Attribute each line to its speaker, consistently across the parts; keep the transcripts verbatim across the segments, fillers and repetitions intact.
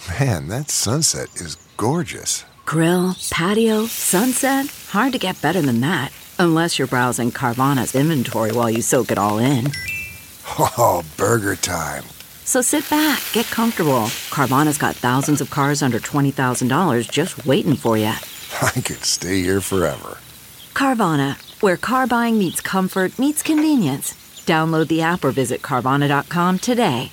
Speaker 1: Man, that sunset is gorgeous.
Speaker 2: Grill, patio, sunset. Hard to get better than that. Unless you're browsing Carvana's inventory while you soak it all in.
Speaker 1: Oh, burger time.
Speaker 2: So sit back, get comfortable. Carvana's got thousands of cars under twenty thousand dollars just waiting for you.
Speaker 1: I could stay here forever.
Speaker 2: Carvana, where car buying meets comfort, meets convenience. Download the app or visit Carvana dot com today.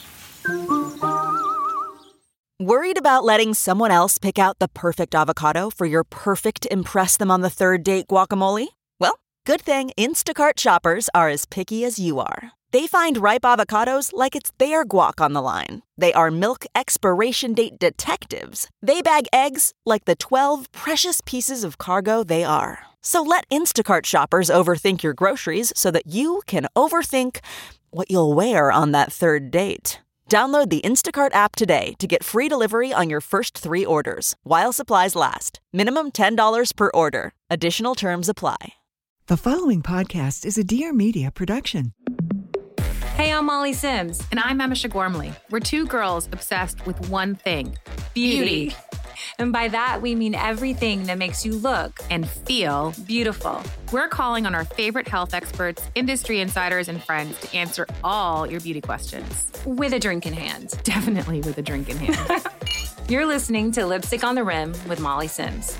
Speaker 3: Worried about letting someone else pick out the perfect avocado for your perfect impress-them-on-the-third-date guacamole? Well, good thing Instacart shoppers are as picky as you are. They find ripe avocados like it's their guac on the line. They are milk expiration date detectives. They bag eggs like the twelve precious pieces of cargo they are. So let Instacart shoppers overthink your groceries so that you can overthink what you'll wear on that third date. Download the Instacart app today to get free delivery on your first three orders, while supplies last. Minimum ten dollars per order. Additional terms apply.
Speaker 4: The following podcast is a Dear Media production.
Speaker 5: Hey, I'm Molly Sims.
Speaker 6: And I'm Emma Gormley. We're two girls obsessed with one thing, beauty.
Speaker 5: Beauty. And by that, we mean everything that makes you look
Speaker 6: And feel
Speaker 5: beautiful.
Speaker 6: We're calling on our favorite health experts, industry insiders, and friends to answer all your beauty questions.
Speaker 5: With a drink in hand.
Speaker 6: Definitely with a drink in hand.
Speaker 5: You're listening to Lipstick on the Rim with Molly Sims.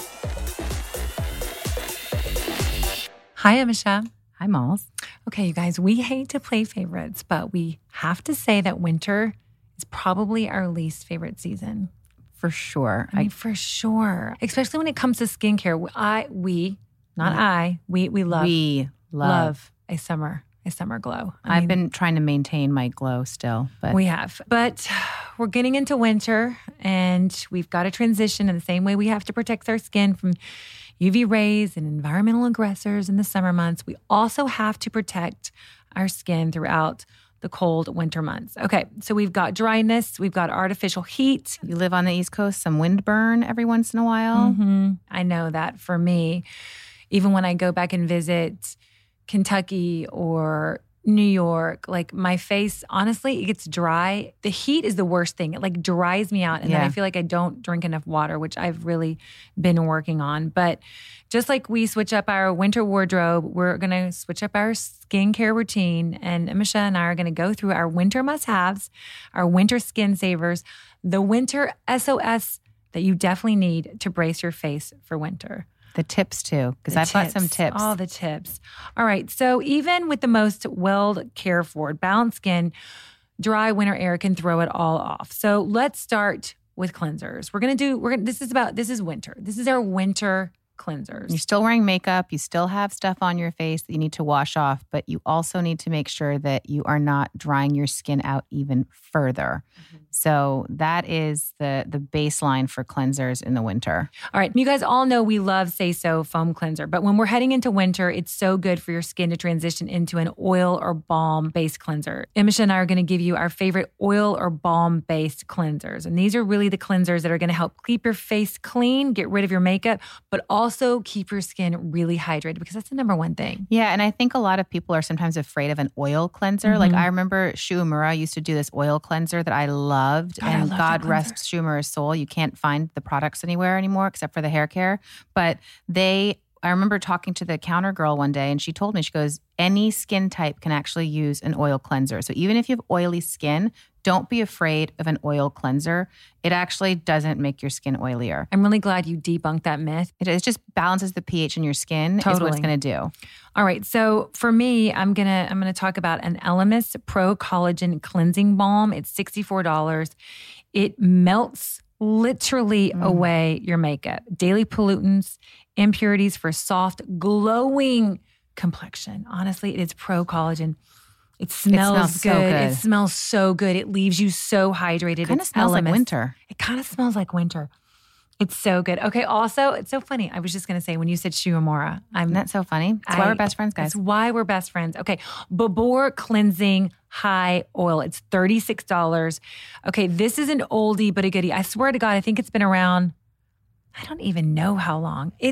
Speaker 5: Hi, Amisha.
Speaker 6: Hi, Malls.
Speaker 5: Okay, you guys, we hate to play favorites, but we have to say that winter is probably our least favorite season.
Speaker 6: For sure.
Speaker 5: I mean, I, for sure. Especially when it comes to skincare. I, we, not yeah. I, we, we love,
Speaker 6: we love.
Speaker 5: love a summer, a summer glow. I
Speaker 6: I've
Speaker 5: mean,
Speaker 6: been trying to maintain my glow still, but
Speaker 5: we have. But we're getting into winter, and we've got to transition in the same way we have to protect our skin from U V rays and environmental aggressors in the summer months. We also have to protect our skin throughout the cold winter months. Okay, so we've got dryness, we've got artificial heat.
Speaker 6: You live on the East Coast, some wind burn every once in a while.
Speaker 5: Mm-hmm. I know that for me, even when I go back and visit Kentucky or New York, like my face, honestly, it gets dry. The heat is the worst thing. It like dries me out. And
Speaker 6: yeah.
Speaker 5: then I feel like I don't drink enough water, which I've really been working on. But just like we switch up our winter wardrobe, we're going to switch up our skincare routine. And Amisha and I are going to go through our winter must-haves, our winter skin savers, the winter S O S that you definitely need to brace your face for winter.
Speaker 6: The tips too, because I've
Speaker 5: tips,
Speaker 6: got some tips.
Speaker 5: All the tips. All right. So even with the most well cared for, balanced skin, dry winter air can throw it all off. So let's start with cleansers. We're gonna do. We're gonna. This is about. This is winter. This is our winter cleansers.
Speaker 6: You're still wearing makeup. You still have stuff on your face that you need to wash off, but you also need to make sure that you are not drying your skin out even further. Mm-hmm. So that is the the baseline for cleansers in the winter.
Speaker 5: All right. You guys all know we love Say So foam cleanser, but when we're heading into winter, it's so good for your skin to transition into an oil or balm-based cleanser. Amisha and I are going to give you our favorite oil or balm-based cleansers. And these are really the cleansers that are going to help keep your face clean, get rid of your makeup, but also keep your skin really hydrated, because that's the number one thing.
Speaker 6: Yeah, and I think a lot of people are sometimes afraid of an oil cleanser. Mm-hmm. Like I remember Shu Uemura used to do this oil cleanser that I loved. God, and
Speaker 5: I
Speaker 6: God rest Shu Uemura's soul. You can't find the products anywhere anymore except for the hair care. But they, I remember talking to the counter girl one day, and she told me, she goes, any skin type can actually use an oil cleanser. So even if you have oily skin, don't be afraid of an oil cleanser. It actually doesn't make your skin oilier.
Speaker 5: I'm really glad you debunked that myth.
Speaker 6: It, it just balances the pH in your skin.
Speaker 5: Totally.
Speaker 6: Is what it's going to do.
Speaker 5: All right. So for me, I'm going to I'm gonna talk about an Elemis Pro Collagen Cleansing Balm. It's sixty-four dollars. It melts literally mm. away your makeup. Daily pollutants, impurities for soft, glowing complexion. Honestly, it is Pro Collagen. It smells,
Speaker 6: it smells
Speaker 5: good.
Speaker 6: So good.
Speaker 5: It smells so good. It leaves you so hydrated.
Speaker 6: It kind of smells
Speaker 5: Elemis.
Speaker 6: like winter.
Speaker 5: It kind of smells like winter. It's so good. Okay, also, it's so funny. I was just going to say, when you said Shu Uemura, I'm...
Speaker 6: Isn't that so funny? That's why we're best friends, guys.
Speaker 5: That's why we're best friends. Okay, Babor Cleansing High Oil. It's thirty-six dollars. Okay, this is an oldie but a goodie. I swear to God, I think it's been around, I don't even know how long. It's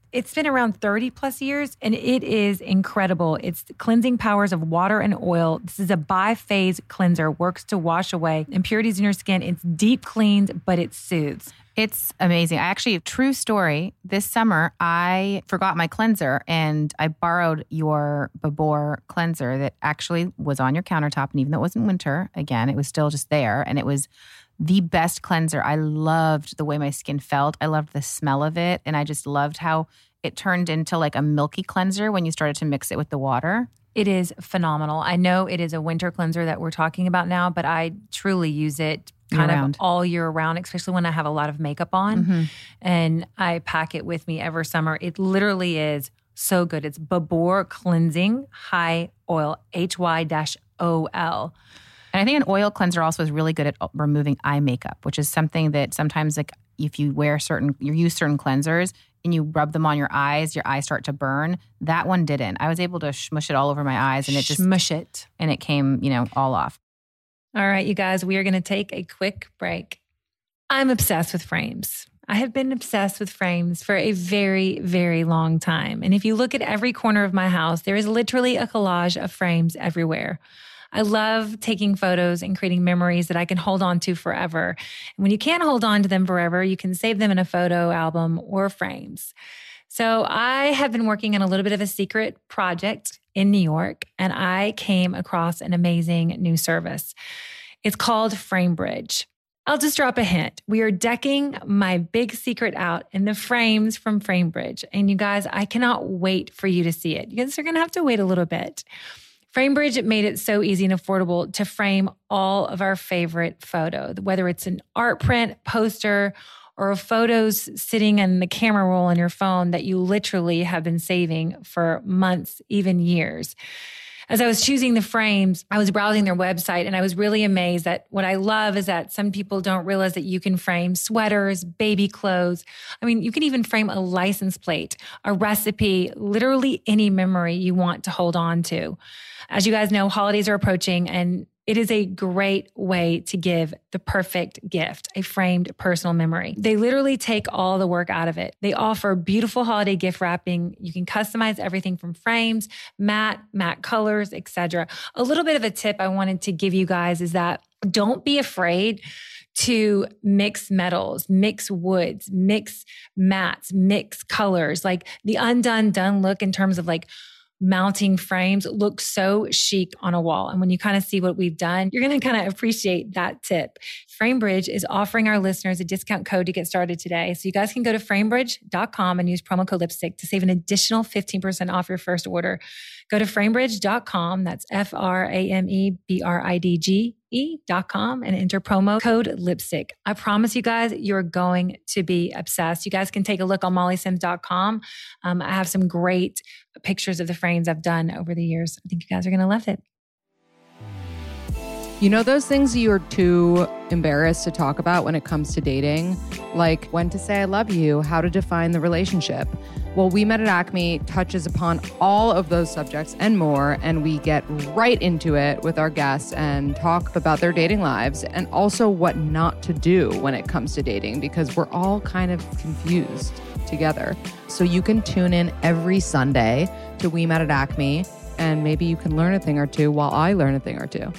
Speaker 5: It's been around thirty plus years and it is incredible. It's the cleansing powers of water and oil. This is a bi-phase cleanser, works to wash away impurities in your skin. It's deep cleans, but it soothes.
Speaker 6: It's amazing. I actually, true story, this summer, I forgot my cleanser and I borrowed your Babor cleanser that actually was on your countertop. And even though it wasn't winter, again, it was still just there. And it was the best cleanser. I loved the way my skin felt. I loved the smell of it. And I just loved how it turned into like a milky cleanser when you started to mix it with the water.
Speaker 5: It is phenomenal. I know it is a winter cleanser that we're talking about now, but I truly use it kind
Speaker 6: Year-round.
Speaker 5: of all year round, especially when I have a lot of makeup on.
Speaker 6: Mm-hmm.
Speaker 5: And I pack it with me every summer. It literally is so good. It's Babor Cleansing High Oil, H Y O L.
Speaker 6: And I think an oil cleanser also is really good at removing eye makeup, which is something that sometimes like if you wear certain, you use certain cleansers and you rub them on your eyes, your eyes start to burn. That one didn't. I was able to smush it all over my eyes and it just,
Speaker 5: Smush it.
Speaker 6: and it came, you know, all off.
Speaker 5: All right, you guys, we are going to take a quick break. I'm obsessed with frames. I have been obsessed with frames for a very, very long time. And if you look at every corner of my house, there is literally a collage of frames everywhere. I love taking photos and creating memories that I can hold on to forever. And when you can't hold on to them forever, you can save them in a photo album or frames. So I have been working on a little bit of a secret project in New York, and I came across an amazing new service. It's called FrameBridge. I'll just drop a hint. We are decking my big secret out in the frames from FrameBridge. And you guys, I cannot wait for you to see it. You guys are going to have to wait a little bit. FrameBridge made it so easy and affordable to frame all of our favorite photos, whether it's an art print, poster, or photos sitting in the camera roll on your phone that you literally have been saving for months, even years. As I was choosing the frames, I was browsing their website and I was really amazed that what I love is that some people don't realize that you can frame sweaters, baby clothes. I mean, you can even frame a license plate, a recipe, literally any memory you want to hold on to. As you guys know, holidays are approaching and it is a great way to give the perfect gift, a framed personal memory. They literally take all the work out of it. They offer beautiful holiday gift wrapping. You can customize everything from frames, matte, matte colors, et cetera. A little bit of a tip I wanted to give you guys is that don't be afraid to mix metals, mix woods, mix mattes, mix colors. Like the undone done look in terms of like mounting frames look so chic on a wall. And when you kind of see what we've done, you're going to kind of appreciate that tip. FrameBridge is offering our listeners a discount code to get started today. So you guys can go to framebridge dot com and use promo code lipstick to save an additional fifteen percent off your first order. Go to framebridge dot com. That's F R A M E B R I D G E dot com and enter promo code lipstick. I promise you guys, you're going to be obsessed. You guys can take a look on molly sims dot com. Um, I have some great pictures of the frames I've done over the years. I think you guys are going to love it.
Speaker 7: You know those things you're too embarrassed to talk about when it comes to dating? Like when to say I love you, how to define the relationship. Well, We Met at Acme touches upon all of those subjects and more, and we get right into it with our guests and talk about their dating lives and also what not to do when it comes to dating, because we're all kind of confused together. So you can tune in every Sunday to We Met at Acme, and maybe you can learn a thing or two while I learn a thing or two.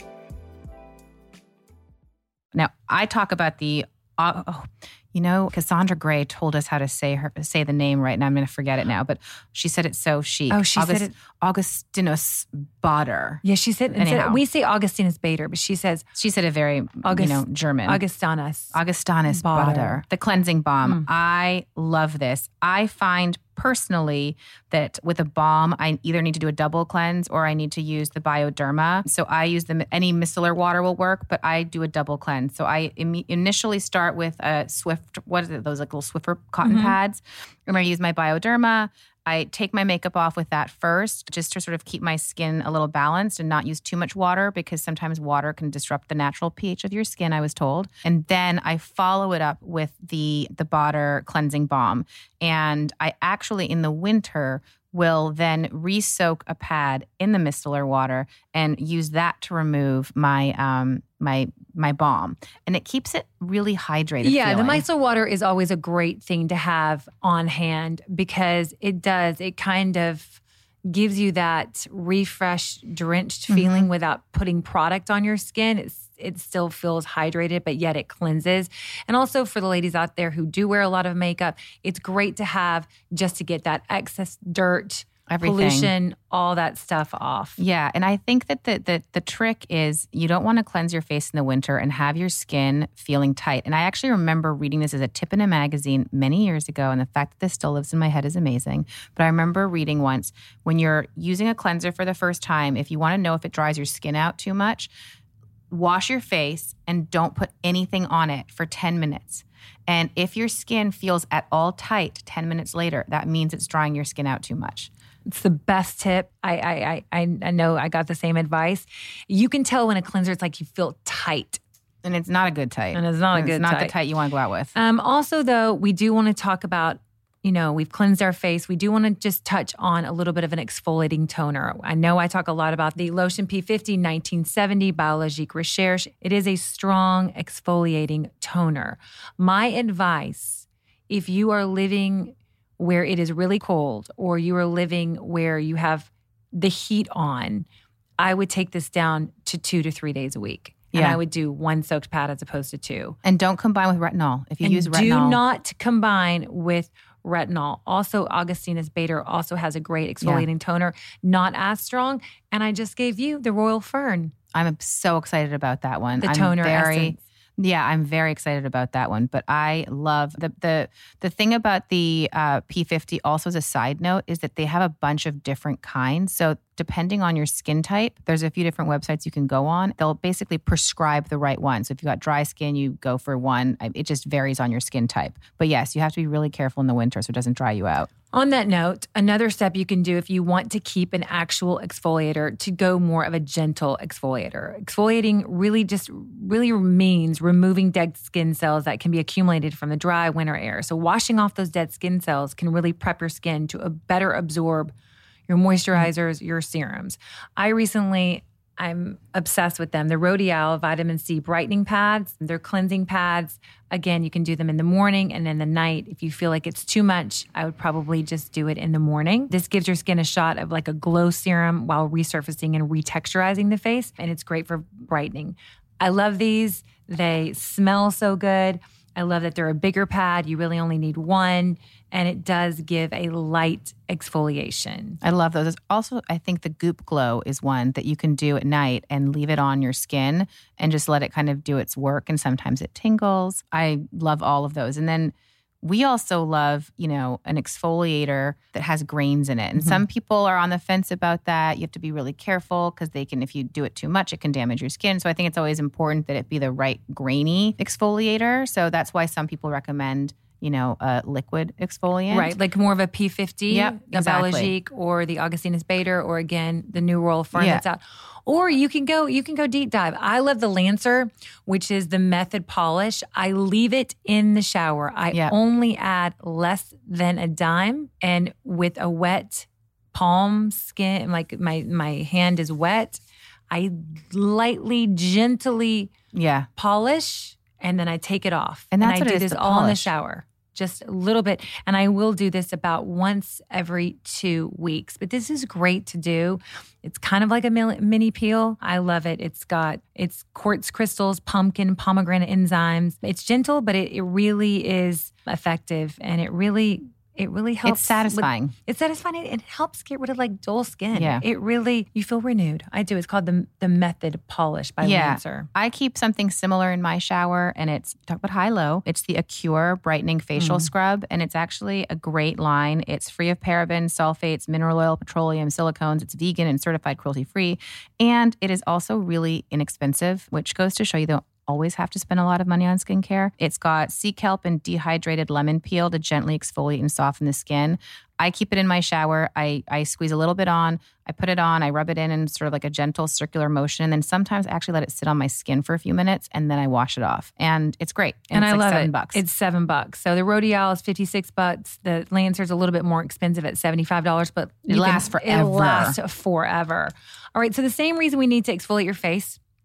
Speaker 6: Now, I talk about the, uh, oh, you know, Cassandra Gray told us how to say her say the name right, and I'm going to forget it now, but she said it so chic.
Speaker 5: Oh, she
Speaker 6: August,
Speaker 5: said it.
Speaker 6: Augustinus Bader.
Speaker 5: Yeah, she said,
Speaker 6: Anyhow.
Speaker 5: we say Augustinus Bader, but she says
Speaker 6: She said it very,
Speaker 5: August,
Speaker 6: you know, German.
Speaker 5: Augustinus.
Speaker 6: Augustinus
Speaker 5: Bader.
Speaker 6: Bader. The cleansing balm.
Speaker 5: Mm.
Speaker 6: I love this. I find personally that with a balm, I either need to do a double cleanse or I need to use the Bioderma. So I use the, any micellar water will work, but I do a double cleanse. So I Im- initially start with a Swift, what is it, those like little Swiffer cotton
Speaker 5: Mm-hmm.
Speaker 6: pads. And I use my Bioderma. I take my makeup off with that first, just to sort of keep my skin a little balanced and not use too much water, because sometimes water can disrupt the natural pH of your skin, I was told. And then I follow it up with the the Bader cleansing balm. And I actually, in the winter, will then re-soak a pad in the micellar water and use that to remove my um, my my balm, and it keeps it really hydrated.
Speaker 5: Yeah,
Speaker 6: feeling.
Speaker 5: the micellar water is always a great thing to have on hand because it does, it kind of gives you that refreshed, drenched feeling mm-hmm. without putting product on your skin. It's, it still feels hydrated, but yet it cleanses. And also for the ladies out there who do wear a lot of makeup, it's great to have just to get that excess dirt,
Speaker 6: Everything.
Speaker 5: pollution, all that stuff off.
Speaker 6: Yeah. And I think that the, the the trick is you don't want to cleanse your face in the winter and have your skin feeling tight. And I actually remember reading this as a tip in a magazine many years ago. And the fact that this still lives in my head is amazing. But I remember reading once, when you're using a cleanser for the first time, if you want to know if it dries your skin out too much, wash your face and don't put anything on it for ten minutes. And if your skin feels at all tight ten minutes later, that means it's drying your skin out too much.
Speaker 5: It's the best tip. I, I I I know I got the same advice. You can tell when a cleanser, it's like you feel tight.
Speaker 6: And it's not a good tight.
Speaker 5: And it's not a
Speaker 6: and
Speaker 5: good
Speaker 6: it's not
Speaker 5: tight.
Speaker 6: the tight you want to go out with.
Speaker 5: Um, also, though, we do want to talk about, you know, we've cleansed our face. We do want to just touch on a little bit of an exfoliating toner. I know I talk a lot about the Lotion P fifty nineteen seventy Biologique Recherche. It is a strong exfoliating toner. My advice, if you are living where it is really cold or you are living where you have the heat on, I would take this down to two to three days a week. And
Speaker 6: Yeah.
Speaker 5: I would do one soaked pad as opposed to two.
Speaker 6: And don't combine with retinol. If you
Speaker 5: And
Speaker 6: use retinol.
Speaker 5: do not combine with retinol. Also, Augustinus Bader also has a great exfoliating toner, not as strong. And I just gave you the Royal Fern.
Speaker 6: I'm so excited about that one.
Speaker 5: The
Speaker 6: I'm
Speaker 5: toner
Speaker 6: very,
Speaker 5: essence.
Speaker 6: Yeah, I'm very excited about that one. But I love the the the thing about the uh, P fifty also as a side note is that they have a bunch of different kinds. So depending on your skin type, there's a few different websites you can go on. They'll basically prescribe the right one. So if you've got dry skin, you go for one. It just varies on your skin type. But yes, you have to be really careful in the winter so it doesn't dry you out.
Speaker 5: On that note, another step you can do if you want to keep an actual exfoliator to go more of a gentle exfoliator. Exfoliating really just really means removing dead skin cells that can be accumulated from the dry winter air. So washing off those dead skin cells can really prep your skin to a better absorb your moisturizers, your serums. I recently, I'm obsessed with them. The Rodial Vitamin C Brightening Pads, they're cleansing pads. Again, you can do them in the morning and in the night. If you feel like it's too much, I would probably just do it in the morning. This gives your skin a shot of like a glow serum while resurfacing and retexturizing the face, and it's great for brightening. I love these. They smell so good. I love that they're a bigger pad. You really only need one, and it does give a light exfoliation.
Speaker 6: I love those. There's also, I think the Goop Glow is one that you can do at night and leave it on your skin and just let it kind of do its work. And sometimes it tingles. I love all of those. And then we also love, you know, an exfoliator that has grains in it. And mm-hmm. some people are on the fence about that. You have to be really careful because they can, if you do it too much, it can damage your skin. So I think it's always important that it be the right grainy exfoliator. So that's why some people recommend, you know, a liquid exfoliant.
Speaker 5: Right, like more of a P fifty,
Speaker 6: yep,
Speaker 5: the
Speaker 6: exactly.
Speaker 5: Biologique or the Augustinus Bader, or again, the new Royal Fern
Speaker 6: yeah.
Speaker 5: that's out. Or you can go, you can go deep dive. I love the Lancer, which is the Method Polish. I leave it in the shower. I
Speaker 6: yep.
Speaker 5: only add less than a dime, and with a wet palm skin, like my my hand is wet, I lightly, gently
Speaker 6: yeah.
Speaker 5: polish, and then I take it off.
Speaker 6: And that's
Speaker 5: and I
Speaker 6: what
Speaker 5: do
Speaker 6: it is,
Speaker 5: this
Speaker 6: the
Speaker 5: all in the
Speaker 6: polish.
Speaker 5: shower. Just a little bit. And I will do this about once every two weeks. But this is great to do. It's kind of like a mini peel. I love it. It's got, it's quartz crystals, pumpkin, pomegranate enzymes. It's gentle, but it, it really is effective. And it really... It really helps.
Speaker 6: It's satisfying.
Speaker 5: With, it's satisfying. It, it helps get rid of like dull skin.
Speaker 6: Yeah.
Speaker 5: It really, you feel renewed. I do. It's called the the Method Polish by
Speaker 6: yeah.
Speaker 5: Lancer.
Speaker 6: I keep something similar in my shower, and it's, talk about high-low. It's the Acure Brightening Facial mm. Scrub, and it's actually a great line. It's free of parabens, sulfates, mineral oil, petroleum, silicones. It's vegan and certified cruelty-free. And it is also really inexpensive, which goes to show you the always have to spend a lot of money on skincare. It's got sea kelp and dehydrated lemon peel to gently exfoliate and soften the skin. I keep it in my shower. I, I squeeze a little bit on. I put it on. I rub it in in sort of like a gentle circular motion. And then sometimes I actually let it sit on my skin for a few minutes and then I wash it off. And it's great.
Speaker 5: And
Speaker 6: And, it's
Speaker 5: I
Speaker 6: like
Speaker 5: love
Speaker 6: seven
Speaker 5: it.
Speaker 6: bucks.
Speaker 5: It's seven bucks. So the Rodial is fifty-six bucks. The Lancer's a little bit more expensive at seventy-five dollars, but
Speaker 6: It lasts forever.
Speaker 5: It lasts forever. All right. So the same reason we need to exfoliate your face,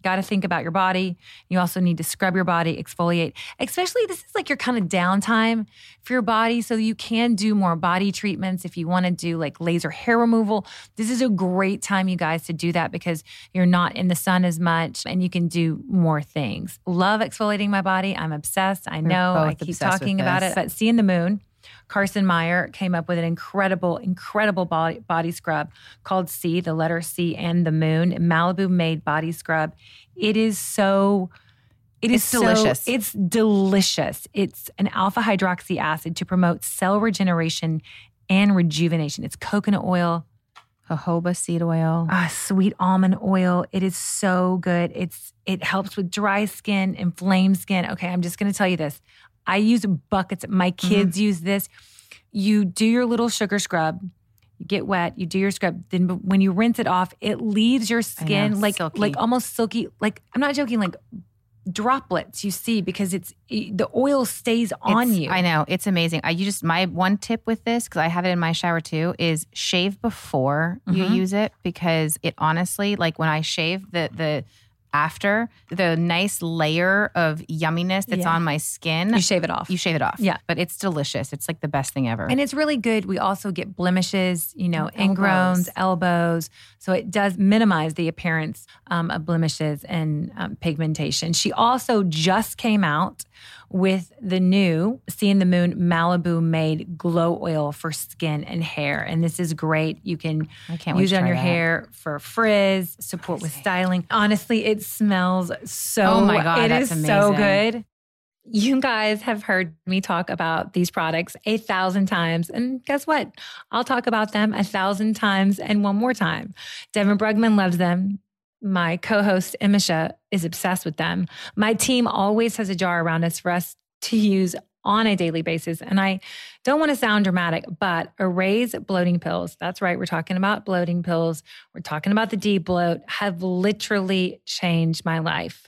Speaker 5: got to think about your body. You also need to scrub your body, exfoliate. Especially this is like your kind of downtime for your body, so you can do more body treatments if you want to do like laser hair removal. This is a great time, you guys, to do that because you're not in the sun as much and you can do more things. Love exfoliating my body. I'm obsessed. I know. I keep talking about it. But Seeing the Moon, Carson Meyer came up with an incredible, incredible body, body scrub called C, the letter C and the moon, Malibu-made body scrub. It is so, it is
Speaker 6: it's delicious.
Speaker 5: So, it's delicious. It's an alpha hydroxy acid to promote cell regeneration and rejuvenation. It's coconut oil,
Speaker 6: jojoba seed oil,
Speaker 5: ah, sweet almond oil. It is so good. It's it helps with dry skin, inflamed skin. Okay, I'm just going to tell you this. I use buckets. My kids mm-hmm. use this. You do your little sugar scrub. You get wet. You do your scrub. Then when you rinse it off, it leaves your skin
Speaker 6: know,
Speaker 5: like
Speaker 6: silky.
Speaker 5: like almost silky. Like I'm not joking. Like droplets you see because it's the oil stays on
Speaker 6: it's,
Speaker 5: you.
Speaker 6: I know. It's amazing. I you just my one tip with this, because I have it in my shower too, is shave before mm-hmm. you use it, because it honestly, like when I shave the the after, the nice layer of yumminess that's
Speaker 5: yeah.
Speaker 6: on my skin.
Speaker 5: You shave it off.
Speaker 6: You shave it off.
Speaker 5: Yeah.
Speaker 6: But it's delicious. It's like the best thing ever.
Speaker 5: And it's really good. We also get blemishes, you know,
Speaker 6: elbows.
Speaker 5: ingrowns, elbows. So it does minimize the appearance um, of blemishes and um, pigmentation. She also just came out with the new Seeing the Moon Malibu Made Glow Oil for skin and hair. And this is great. You can
Speaker 6: I can't
Speaker 5: use
Speaker 6: wait
Speaker 5: it
Speaker 6: to
Speaker 5: on your
Speaker 6: try that.
Speaker 5: hair for frizz, support with styling. Honestly, it smells so
Speaker 6: Oh my God,
Speaker 5: It
Speaker 6: that's
Speaker 5: is so
Speaker 6: amazing.
Speaker 5: good. You guys have heard me talk about these products a thousand times. And guess what? I'll talk about them a thousand times and one more time. Devin Brugman loves them. My co-host, Emisha, is obsessed with them. My team always has a jar around us for us to use on a daily basis. And I don't want to sound dramatic, but Array's bloating pills, that's right, we're talking about bloating pills, we're talking about the D-bloat, have literally changed my life.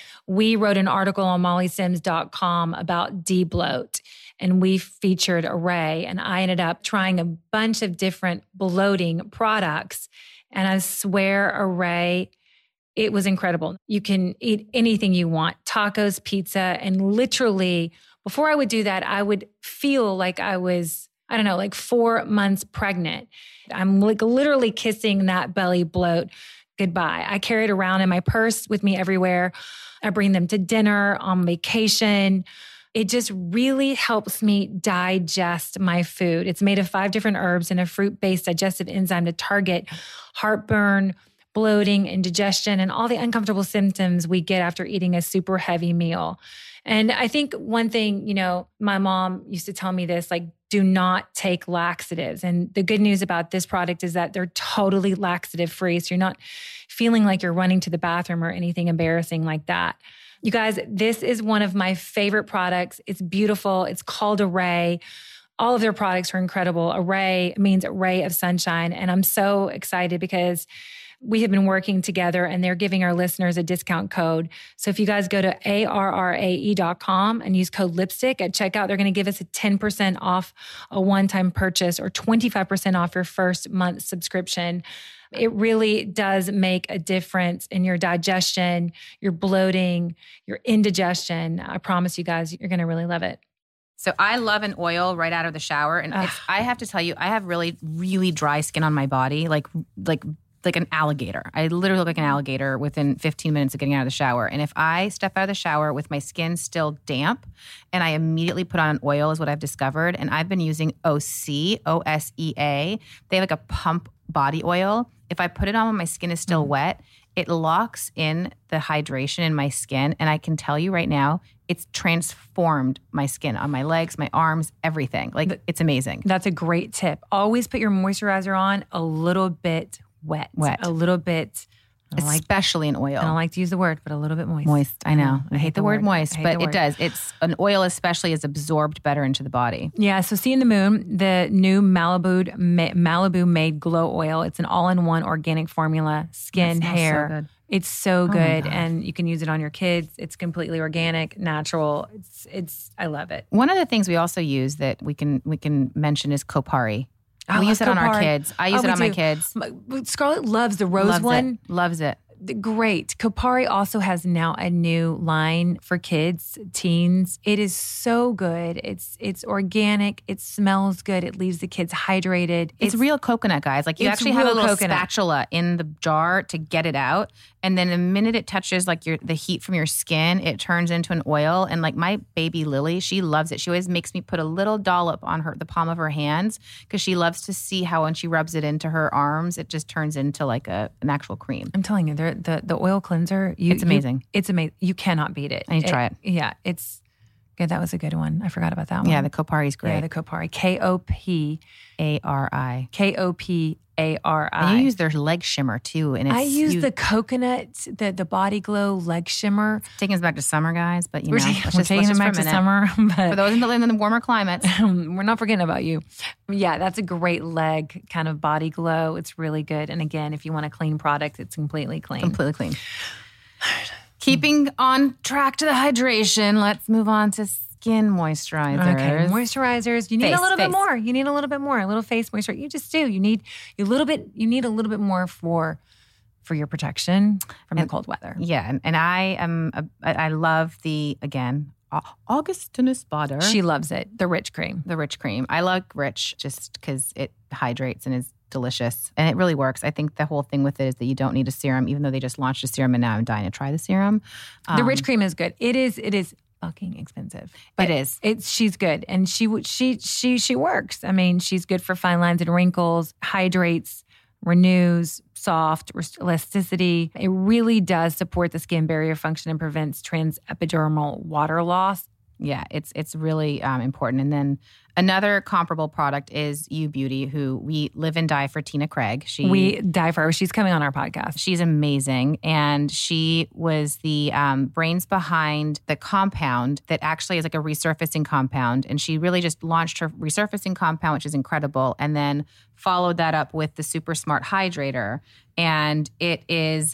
Speaker 5: We wrote an article on molly sims dot com about D-bloat, and we featured Array, and I ended up trying a bunch of different bloating products. And I swear, Array, it was incredible. You can eat anything you want, tacos, pizza, and literally, before I would do that, I would feel like I was, I don't know, like four months pregnant. I'm like literally kissing that belly bloat goodbye. I carry it around in my purse with me everywhere. I bring them to dinner, on vacation. It just really helps me digest my food. It's made of five different herbs and a fruit-based digestive enzyme to target heartburn, bloating, indigestion, and all the uncomfortable symptoms we get after eating a super heavy meal. And I think one thing, you know, my mom used to tell me this, like, do not take laxatives. And the good news about this product is that they're totally laxative free. So you're not feeling like you're running to the bathroom or anything embarrassing like that. You guys, this is one of my favorite products. It's beautiful. It's called Array. All of their products are incredible. Array means ray of sunshine. And I'm so excited because we have been working together and they're giving our listeners a discount code. So if you guys go to A R R A E dot com and use code lipstick at checkout, they're going to give us a ten percent off a one-time purchase or twenty-five percent off your first month subscription. It really does make a difference in your digestion, your bloating, your indigestion. I promise you guys, you're going to really love it.
Speaker 6: So I love an oil right out of the shower. And it's, I have to tell you, I have really, really dry skin on my body, like, like, like an alligator. I literally look like an alligator within fifteen minutes of getting out of the shower. And if I step out of the shower with my skin still damp and I immediately put on an oil is what I've discovered. And I've been using O C, O S E A. They have like a pump body oil. If I put it on when my skin is still mm. wet, it locks in the hydration in my skin. And I can tell you right now, it's transformed my skin on my legs, my arms, everything. Like, it's amazing.
Speaker 5: That's a great tip. Always put your moisturizer on a little bit wet.
Speaker 6: Wet.
Speaker 5: A little bit.
Speaker 6: Especially an oil.
Speaker 5: I don't like to use the word, but a little bit moist.
Speaker 6: Moist, I know. I,
Speaker 5: I
Speaker 6: hate the word, word moist, but
Speaker 5: it
Speaker 6: word. does. It's an oil especially is absorbed better into the body.
Speaker 5: Yeah, so Seeing the Moon, the new Malibu Malibu made glow oil. It's an all-in-one organic formula, skin, hair.
Speaker 6: So good.
Speaker 5: It's so good,
Speaker 6: oh
Speaker 5: and you can use it on your kids. It's completely organic, natural. It's it's I love it.
Speaker 6: One of the things we also use that we can we can mention is Kopari.
Speaker 5: I
Speaker 6: we use it
Speaker 5: Kopari.
Speaker 6: on our kids. I use
Speaker 5: oh,
Speaker 6: it on
Speaker 5: do.
Speaker 6: my kids.
Speaker 5: Scarlett loves the rose
Speaker 6: loves
Speaker 5: one.
Speaker 6: It. Loves it.
Speaker 5: Great. Kopari also has now a new line for kids, teens. It is so good. It's it's organic. It smells good. It leaves the kids hydrated.
Speaker 6: It's, it's real coconut, guys. Like you actually have a little coconut. spatula in the jar to get it out. And then the minute it touches like your the heat from your skin, it turns into an oil. And like my baby Lily, she loves it. She always makes me put a little dollop on her the palm of her hands because she loves to see how when she rubs it into her arms, it just turns into like a an actual cream.
Speaker 5: I'm telling you, the the, the oil cleanser, you,
Speaker 6: it's amazing.
Speaker 5: You, it's amazing. You cannot beat it.
Speaker 6: I need to try it.
Speaker 5: Yeah, it's good. That was a good one. I forgot about that one.
Speaker 6: Yeah, the Kopari's great.
Speaker 5: Yeah, the Kopari. K O P
Speaker 6: A R I.
Speaker 5: K O P A R I.
Speaker 6: And you use their leg shimmer too. And it's,
Speaker 5: I use
Speaker 6: you,
Speaker 5: the coconut, the the Body Glow leg shimmer.
Speaker 6: Taking us back to summer, guys, but you
Speaker 5: we're
Speaker 6: know,
Speaker 5: taking,
Speaker 6: let's
Speaker 5: we're
Speaker 6: just,
Speaker 5: taking
Speaker 6: let's
Speaker 5: them
Speaker 6: just
Speaker 5: back
Speaker 6: for
Speaker 5: to summer. But
Speaker 6: for those in the, in the warmer climates.
Speaker 5: We're not forgetting about you. Yeah, that's a great leg kind of Body Glow. It's really good. And again, if you want a clean product, it's completely clean.
Speaker 6: Completely clean. Keeping on track to the hydration, let's move on to skin moisturizers.
Speaker 5: Okay, moisturizers. You need
Speaker 6: face,
Speaker 5: a little
Speaker 6: face.
Speaker 5: bit more. You need a little bit more. A little face moisturizer. You just do. You need a little bit. You need a little bit more for for your protection from
Speaker 6: and,
Speaker 5: the cold weather.
Speaker 6: Yeah, and, and I am. A, I love the again Augustinus Bader.
Speaker 5: She loves it. The Rich Cream.
Speaker 6: The Rich Cream. I like Rich just because it hydrates and is delicious. And it really works. I think the whole thing with it is that you don't need a serum, even though they just launched a serum and now I'm dying to try the serum. Um,
Speaker 5: the Rich Cream is good. It is, it is fucking expensive.
Speaker 6: But it is.
Speaker 5: It's, she's good. And she, she, she, she works. I mean, she's good for fine lines and wrinkles, hydrates, renews, soft, elasticity. It really does support the skin barrier function and prevents transepidermal water loss.
Speaker 6: Yeah, it's it's really um, important. And then another comparable product is U Beauty, who we live and die for Tina Craig. She
Speaker 5: we die for her. She's coming on our podcast.
Speaker 6: She's amazing, and she was the um, brains behind the compound that actually is like a resurfacing compound. And she really just launched her resurfacing compound, which is incredible, and then followed that up with the Super Smart Hydrator, and it is.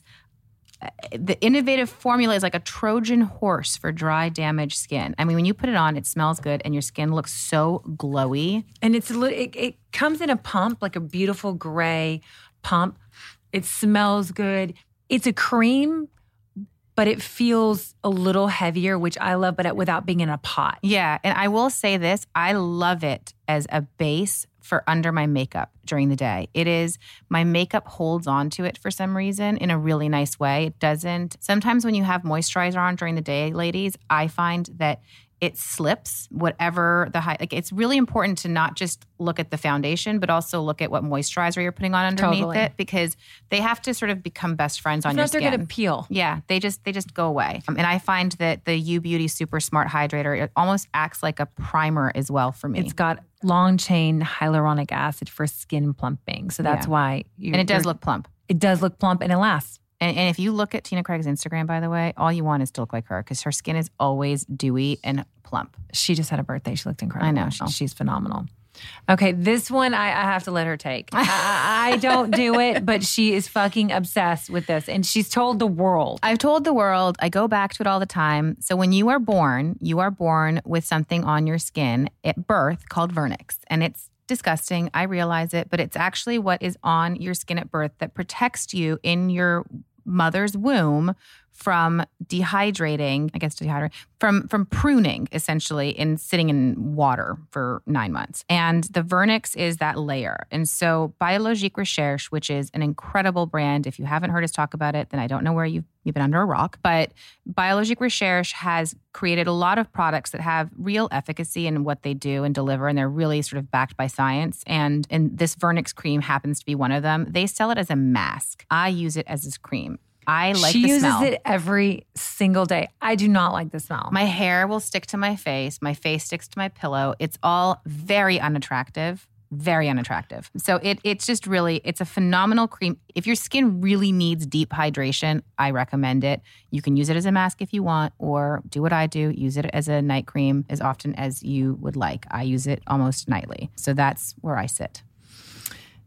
Speaker 6: The innovative formula is like a Trojan horse for dry, damaged skin. I mean, when you put it on, it smells good and your skin looks so glowy.
Speaker 5: And it's a little, it, it comes in a pump, like a beautiful gray pump. It smells good. It's a cream, but it feels a little heavier, which I love, but without being in a pot.
Speaker 6: Yeah, and I will say this, I love it as a base for under my makeup during the day. It is, my makeup holds on to it for some reason in a really nice way. It doesn't, sometimes when you have moisturizer on during the day, ladies, I find that it slips whatever the high, like it's really important to not just look at the foundation, but also look at what moisturizer you're putting on underneath
Speaker 5: Totally.
Speaker 6: it, because they have to sort of become best friends on
Speaker 5: If
Speaker 6: your
Speaker 5: not,
Speaker 6: skin.
Speaker 5: they're going to peel.
Speaker 6: Yeah, they just they just go away. Um, and I find that the U Beauty Super Smart Hydrator, it almost acts like a primer as well for me.
Speaker 5: It's got long chain hyaluronic acid for skin plumping. So that's
Speaker 6: Yeah.
Speaker 5: why. You,
Speaker 6: and it does look plump.
Speaker 5: It does look plump and it lasts.
Speaker 6: And, and if you look at Tina Craig's Instagram, by the way, all you want is to look like her because her skin is always dewy and plump.
Speaker 5: She just had a birthday. She looked incredible.
Speaker 6: I know.
Speaker 5: She, she's phenomenal. Okay, this one I, I have to let her take. I, I don't do it, but she is fucking obsessed with this. And she's told the world.
Speaker 6: I've told the world, I go back to it all the time. So when you are born, you are born with something on your skin at birth called vernix. And it's disgusting. I realize it, but it's actually what is on your skin at birth that protects you in your mother's womb from dehydrating, I guess dehydrating, from from pruning essentially in sitting in water for nine months. And the vernix is that layer. And so Biologique Recherche, which is an incredible brand, if you haven't heard us talk about it, then I don't know where you've, you've been under a rock. But Biologique Recherche has created a lot of products that have real efficacy in what they do and deliver, and they're really sort of backed by science. And, and this vernix cream happens to be one of them. They sell it as a mask. I use it as this cream. I like
Speaker 5: she
Speaker 6: the
Speaker 5: uses
Speaker 6: smell.
Speaker 5: it every single day. I do not like the smell.
Speaker 6: My hair will stick to my face. My face sticks to my pillow. It's all very unattractive, very unattractive. So it it's just really, it's a phenomenal cream. If your skin really needs deep hydration, I recommend it. You can use it as a mask if you want, or do what I do, use it as a night cream as often as you would like. I use it almost nightly. So that's where I sit.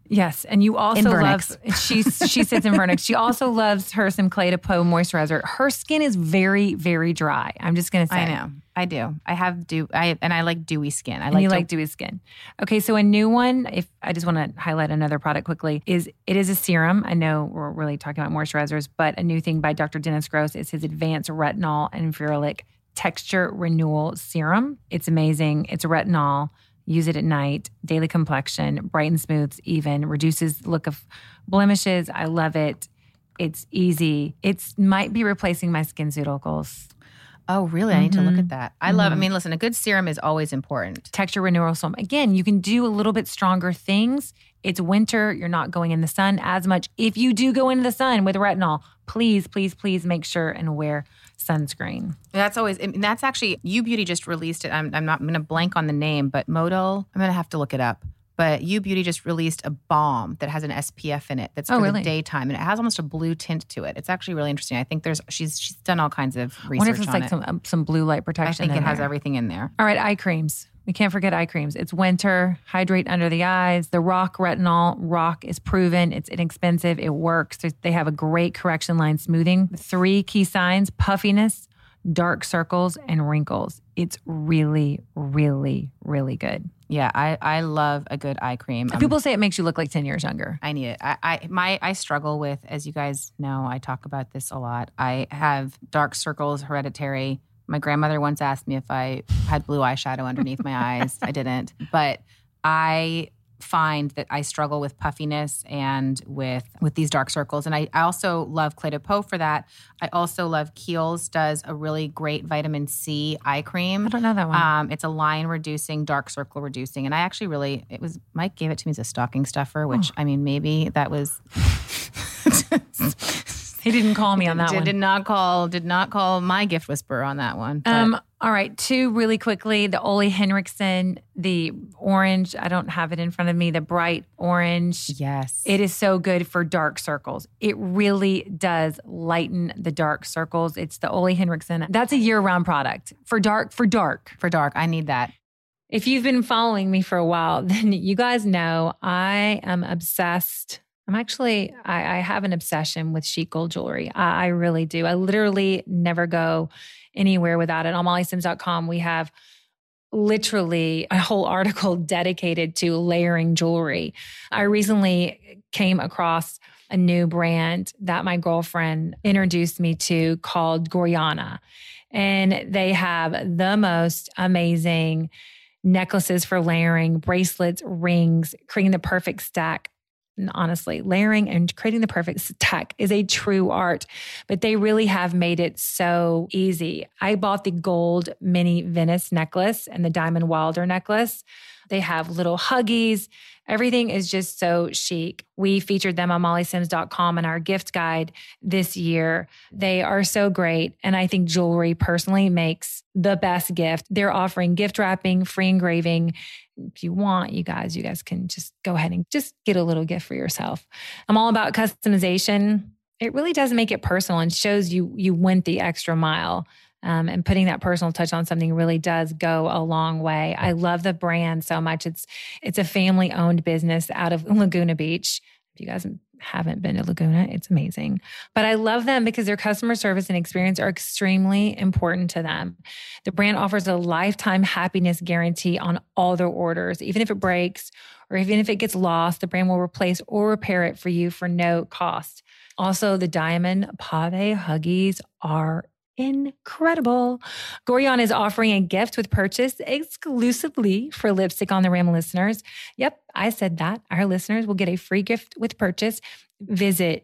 Speaker 5: Yes, and you also
Speaker 6: In
Speaker 5: love,
Speaker 6: Vernix.
Speaker 5: she, she sits in Vernix. She also loves her some Clé de Peau moisturizer. Her skin is very, very dry. I'm just going to say.
Speaker 6: I know. I do. I have dew. I and I like dewy skin. I
Speaker 5: And
Speaker 6: like
Speaker 5: you
Speaker 6: to,
Speaker 5: like dewy skin. Okay, so a new one, if I just want to highlight another product quickly, is it is a serum. I know we're really talking about moisturizers, but a new thing by Doctor Dennis Gross is his Advanced Retinol and Ferulic Texture Renewal Serum. It's amazing. It's a retinol. Use it at night, daily complexion, brightens, smooths, even, reduces the look of blemishes. I love it. It's easy. It might be replacing my SkinCeuticals.
Speaker 6: Oh, really? I need to look
Speaker 5: Mhm.
Speaker 6: at that. I love, I mean, listen, a good serum is always important.
Speaker 5: Texture renewal serum. Again, you can do a little bit stronger things. It's winter. You're not going in the sun as much. If you do go into the sun with retinol, please, please, please make sure and wear sunscreen.
Speaker 6: That's always, and that's actually, U Beauty just released it. I'm, I'm not, I'm going to blank on the name, but Modal, I'm going to have to look it up. But U Beauty just released a balm that has an S P F in it that's for
Speaker 5: Oh, really?
Speaker 6: the daytime. And it has almost a blue tint to it. It's actually really interesting. I think there's, she's she's done all kinds of
Speaker 5: I wonder
Speaker 6: research
Speaker 5: if it's
Speaker 6: on
Speaker 5: like
Speaker 6: it.
Speaker 5: some um, some blue light
Speaker 6: I
Speaker 5: protection.
Speaker 6: think it
Speaker 5: in
Speaker 6: has
Speaker 5: there.
Speaker 6: everything in there.
Speaker 5: All right, eye creams. We can't forget eye creams. It's winter, hydrate under the eyes. The Rock Retinol, Rock is proven. It's inexpensive. It works. They have a great correction line smoothing. Three key signs: puffiness, dark circles, and wrinkles. It's really, really, really good.
Speaker 6: Yeah, I, I love a good eye cream. Um,
Speaker 5: People say it makes you look like ten years younger.
Speaker 6: I need it. I, I my I struggle with, as you guys know, I talk about this a lot. I have dark circles, hereditary. My grandmother once asked me if I had blue eyeshadow underneath my eyes. I didn't. But I find that I struggle with puffiness and with with these dark circles. And I, I also love Clé de Peau for that. I also love Kiehl's does a really great vitamin C eye cream.
Speaker 5: I don't know that one.
Speaker 6: Um, it's a line reducing, dark circle reducing. And I actually really, it was, Mike gave it to me as a stocking stuffer, which
Speaker 5: Oh.
Speaker 6: I mean, maybe that was...
Speaker 5: He didn't call me on that
Speaker 6: did,
Speaker 5: one.
Speaker 6: Did not call, did not call my gift whisperer on that one. but-
Speaker 5: Um, all right, two really quickly. The Ole Henriksen, the orange, I don't have it in front of me, the bright orange.
Speaker 6: yes.
Speaker 5: It is so good for dark circles. It really does lighten the dark circles. It's the Ole Henriksen. That's a year-round product for dark, for dark.
Speaker 6: For dark. I need that.
Speaker 5: If you've been following me for a while, then you guys know I am obsessed. I'm actually, I, I have an obsession with chic gold jewelry. I, I really do. I literally never go anywhere without it. On molly sims dot com, we have literally a whole article dedicated to layering jewelry. I recently came across a new brand that my girlfriend introduced me to called Gorjana. And they have the most amazing necklaces for layering, bracelets, rings, creating the perfect stack. And honestly, layering and creating the perfect stack is a true art, but they really have made it so easy. I bought the gold mini Venice necklace and the diamond Wilder necklace. They have little huggies. Everything is just so chic. We featured them on molly sims dot com in our gift guide this year. They are so great. And I think jewelry personally makes the best gift. They're offering gift wrapping, free engraving. If you want, you guys, you guys can just go ahead and just get a little gift for yourself. I'm all about customization. It really does make it personal and shows you you went the extra mile. Um, and putting that personal touch on something really does go a long way. I love the brand so much. It's it's a family-owned business out of Laguna Beach. If you guys haven't been to Laguna, it's amazing. But I love them because their customer service and experience are extremely important to them. The brand offers a lifetime happiness guarantee on all their orders. Even if it breaks or even if it gets lost, the brand will replace or repair it for you for no cost. Also, the Diamond Pave Huggies are incredible. Gorjana is offering a gift with purchase exclusively for Lipstick on the Rim listeners. Yep, I said that. Our listeners will get a free gift with purchase. Visit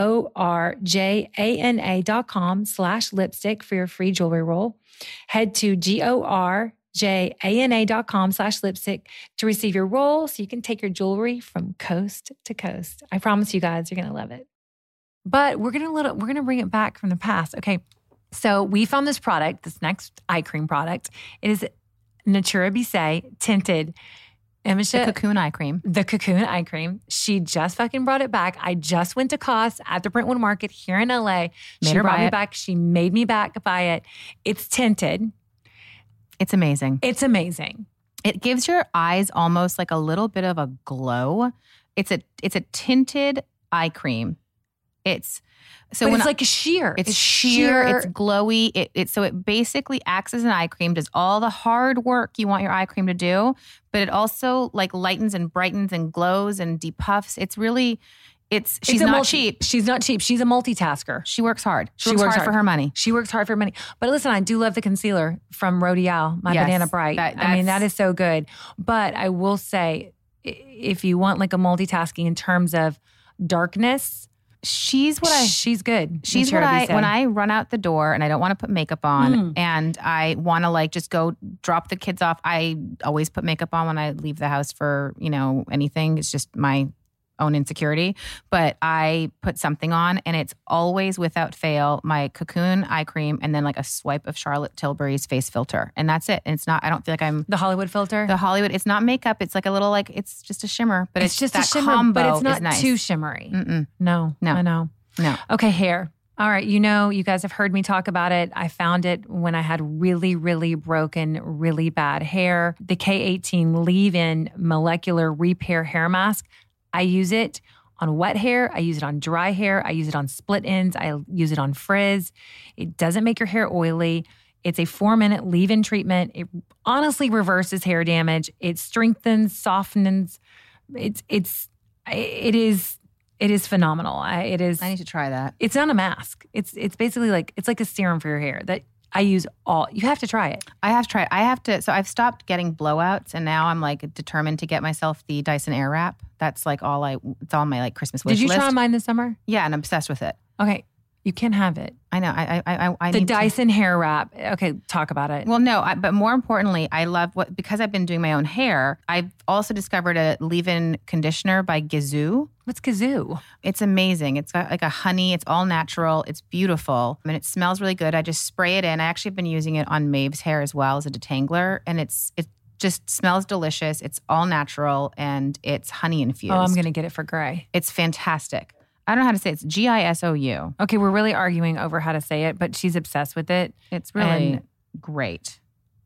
Speaker 5: G-O-R-J-A-N-A dot com slash lipstick for your free jewelry roll. Head to G-O-R-J-A-N-A dot com slash lipstick to receive your roll so you can take your jewelry from coast to coast. I promise you guys, you're going to love it. But we're going to let it, we're going to bring it back from the past. Okay. So we found this product, this next eye cream product. It is Natura Bissé tinted. Emisha,
Speaker 6: The Cocoon eye cream.
Speaker 5: The Cocoon eye cream. She just fucking brought it back. I just went to Cos at the Brentwood Market here in L A.
Speaker 6: Made
Speaker 5: she
Speaker 6: her
Speaker 5: brought
Speaker 6: buy
Speaker 5: me
Speaker 6: it.
Speaker 5: back. She made me back buy it. It's tinted.
Speaker 6: It's amazing.
Speaker 5: It's amazing.
Speaker 6: It gives your eyes almost like a little bit of a glow. It's a it's a tinted eye cream. It's so
Speaker 5: but
Speaker 6: when
Speaker 5: it's
Speaker 6: I-
Speaker 5: like a sheer.
Speaker 6: It's, sheer, It's glowy. It, it so it basically acts as an eye cream. Does all the hard work you want your eye cream to do, but it also like lightens and brightens and glows and depuffs. It's really, it's she's
Speaker 5: It's a
Speaker 6: not
Speaker 5: multi-
Speaker 6: cheap.
Speaker 5: She's not cheap. She's a multitasker.
Speaker 6: She works hard. She,
Speaker 5: She
Speaker 6: works,
Speaker 5: works
Speaker 6: hard, for
Speaker 5: hard.
Speaker 6: her money.
Speaker 5: She works hard for money. But listen, I do love the concealer from Rodial, my
Speaker 6: Yes,
Speaker 5: Banana Bright.
Speaker 6: that-
Speaker 5: I mean, that
Speaker 6: that's-
Speaker 5: is so good. But I will say, i- if you want like a multitasking in terms of darkness,
Speaker 6: She's what I.
Speaker 5: she's good.
Speaker 6: She's
Speaker 5: Miss
Speaker 6: what I,
Speaker 5: Charity
Speaker 6: when
Speaker 5: said.
Speaker 6: I run out the door and I don't want to put makeup on
Speaker 5: Mm.
Speaker 6: and I want to like just go drop the kids off. I always put makeup on when I leave the house for, you know, anything. It's just my own insecurity. But I put something on and it's always without fail my Cocoon eye cream and then like a swipe of Charlotte Tilbury's face filter. And that's it. And it's not, I don't feel like I'm
Speaker 5: the Hollywood filter.
Speaker 6: the Hollywood. It's not makeup. It's like a little like, it's just a shimmer. But
Speaker 5: it's,
Speaker 6: it's,
Speaker 5: just
Speaker 6: that
Speaker 5: a shimmer,
Speaker 6: combo
Speaker 5: but it's
Speaker 6: is
Speaker 5: not
Speaker 6: nice.
Speaker 5: too shimmery.
Speaker 6: Mm-mm.
Speaker 5: No,
Speaker 6: No.
Speaker 5: I know.
Speaker 6: No.
Speaker 5: Okay, hair. All right, you know, you guys have heard me talk about it. I found it when I had really, really broken, really bad hair. The K eighteen Leave-In Molecular Repair Hair Mask. I use it on wet hair. I use it on dry hair. I use it on split ends. I use it on frizz. It doesn't make your hair oily. It's a four-minute leave-in treatment. It honestly reverses hair damage. It strengthens, softens. It's it's it is it is phenomenal. I, it is.
Speaker 6: I need to try that.
Speaker 5: It's not a mask. It's it's basically like it's like a serum for your hair that I use all. You have to try it.
Speaker 6: I have tried. I have to. So I've stopped getting blowouts, and now I'm like determined to get myself the Dyson Airwrap. That's like all I. It's on my like Christmas wish
Speaker 5: Did you
Speaker 6: list.
Speaker 5: try mine this summer?
Speaker 6: Yeah, and I'm obsessed with it.
Speaker 5: Okay, you can have it.
Speaker 6: I know. I I I, I
Speaker 5: The
Speaker 6: need to-
Speaker 5: Dyson hair wrap. Okay, talk about it.
Speaker 6: Well, no, I, but more importantly, I love what because I've been doing my own hair. I've also discovered a leave-in conditioner by Gazoo.
Speaker 5: What's Kazoo?
Speaker 6: It's amazing. It's got like a honey. It's all natural. It's beautiful. I mean, it smells really good. I just spray it in. I actually have been using it on Maeve's hair as well as a detangler, and it's it just smells delicious. It's all natural and it's honey infused.
Speaker 5: Oh, I'm gonna get it for Gray.
Speaker 6: It's fantastic. I don't know how to say it. It's G I S O U.
Speaker 5: Okay, we're really arguing over how to say it, but she's obsessed with it.
Speaker 6: It's really
Speaker 5: And
Speaker 6: great.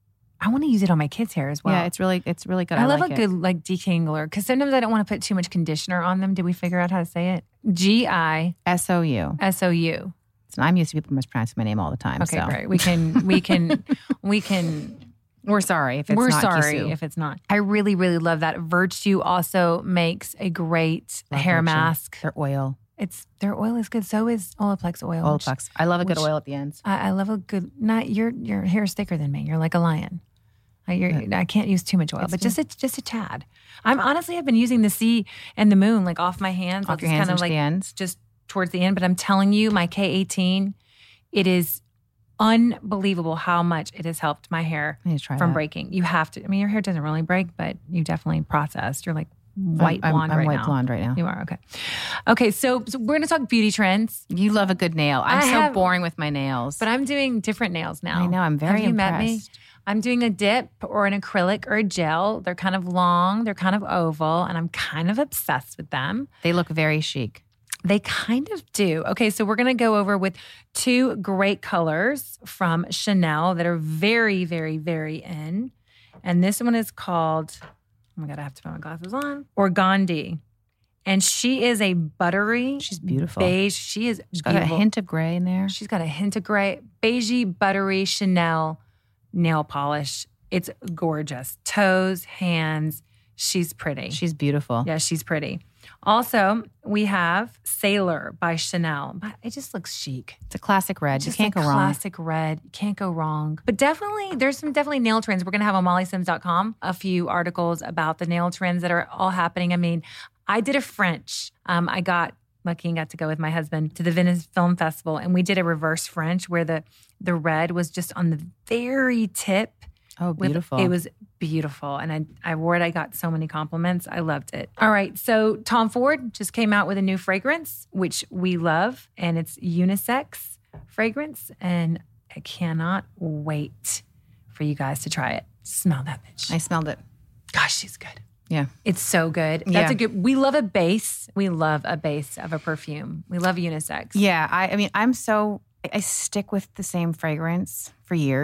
Speaker 5: I want to use it on my kids' hair as well.
Speaker 6: Yeah, it's really it's really good.
Speaker 5: I,
Speaker 6: I,
Speaker 5: love
Speaker 6: like
Speaker 5: a
Speaker 6: it.
Speaker 5: good like detangler because sometimes I don't want to put too much conditioner on them. Did we figure out how to say it? G I
Speaker 6: S O U.
Speaker 5: S O U.
Speaker 6: So I'm used to people mispronouncing my name all the time.
Speaker 5: Okay,
Speaker 6: so.
Speaker 5: great. We can we can we can.
Speaker 6: We're sorry if it's
Speaker 5: We're
Speaker 6: not
Speaker 5: sorry
Speaker 6: Kisu.
Speaker 5: if it's not. I really really love that. Virtue also makes a great
Speaker 6: Love
Speaker 5: hair
Speaker 6: Virtue.
Speaker 5: mask.
Speaker 6: Their oil.
Speaker 5: It's their oil is good. So is Olaplex oil. which-
Speaker 6: Olaplex. I love a good
Speaker 5: which-
Speaker 6: oil at the ends.
Speaker 5: I, I love a good. Not your your hair is thicker than me. You're like a lion. I, you're, I can't use too much oil,
Speaker 6: It's
Speaker 5: but just a, just a tad. I'm honestly I've been using the sea and the moon like off my hands, I'll
Speaker 6: Off your
Speaker 5: just
Speaker 6: hands
Speaker 5: kind of
Speaker 6: into
Speaker 5: like
Speaker 6: the ends.
Speaker 5: just towards the end. But I'm telling you, my K eighteen, it is unbelievable how much it has helped my hair
Speaker 6: I need to try
Speaker 5: from
Speaker 6: that.
Speaker 5: breaking. You have to. I mean, your hair doesn't really break, but you definitely processed. You're like white
Speaker 6: I'm,
Speaker 5: blonde
Speaker 6: I'm
Speaker 5: right
Speaker 6: white
Speaker 5: now.
Speaker 6: blonde right now.
Speaker 5: You are okay. Okay, so, so we're gonna talk beauty trends,
Speaker 6: You love a good nail. I'm
Speaker 5: I
Speaker 6: so
Speaker 5: have-
Speaker 6: boring with my nails.
Speaker 5: but I'm doing different nails now.
Speaker 6: I know. I'm very
Speaker 5: Have you met me?
Speaker 6: impressed.
Speaker 5: I'm doing a dip or an acrylic or a gel. They're kind of long, they're kind of oval, and I'm kind of obsessed with them.
Speaker 6: They look very chic.
Speaker 5: They kind of do. Okay, so we're gonna go over with two great colors from Chanel that are very, very, very in. And this one is called, oh my God, I have to put my glasses on, Organdie. And she is a buttery
Speaker 6: She's beautiful.
Speaker 5: beige. She is
Speaker 6: She's got
Speaker 5: beautiful.
Speaker 6: a hint of gray in there.
Speaker 5: She's got a hint of gray, beigey, buttery Chanel nail polish. It's gorgeous. Toes, hands. She's pretty.
Speaker 6: She's beautiful.
Speaker 5: yeah, she's pretty. Also, we have Sailor by Chanel. But it just looks chic.
Speaker 6: It's a classic red. You
Speaker 5: Just
Speaker 6: can't
Speaker 5: a
Speaker 6: go wrong.
Speaker 5: classic red. You can't go wrong. But definitely, there's some definitely nail trends. We're going to have on molly sims dot com a few articles about the nail trends that are all happening. I mean, I did a French. Um, I got lucky and got to go with my husband to the Venice Film Festival, and we did a reverse French where the the red was just on the very tip.
Speaker 6: Oh,
Speaker 5: with-
Speaker 6: beautiful.
Speaker 5: It was beautiful. And I, I wore it. I got so many compliments. I loved it. All right. So Tom Ford just came out with a new fragrance, which we love. And it's unisex fragrance. And I cannot wait for you guys to try it. Smell that bitch.
Speaker 6: I smelled it.
Speaker 5: Gosh, she's good.
Speaker 6: Yeah.
Speaker 5: It's so good. That's
Speaker 6: Yeah.
Speaker 5: a good, we love a base. We love a base of a perfume. We love unisex.
Speaker 6: Yeah. I, I mean, I'm so, I stick with the same fragrance for years.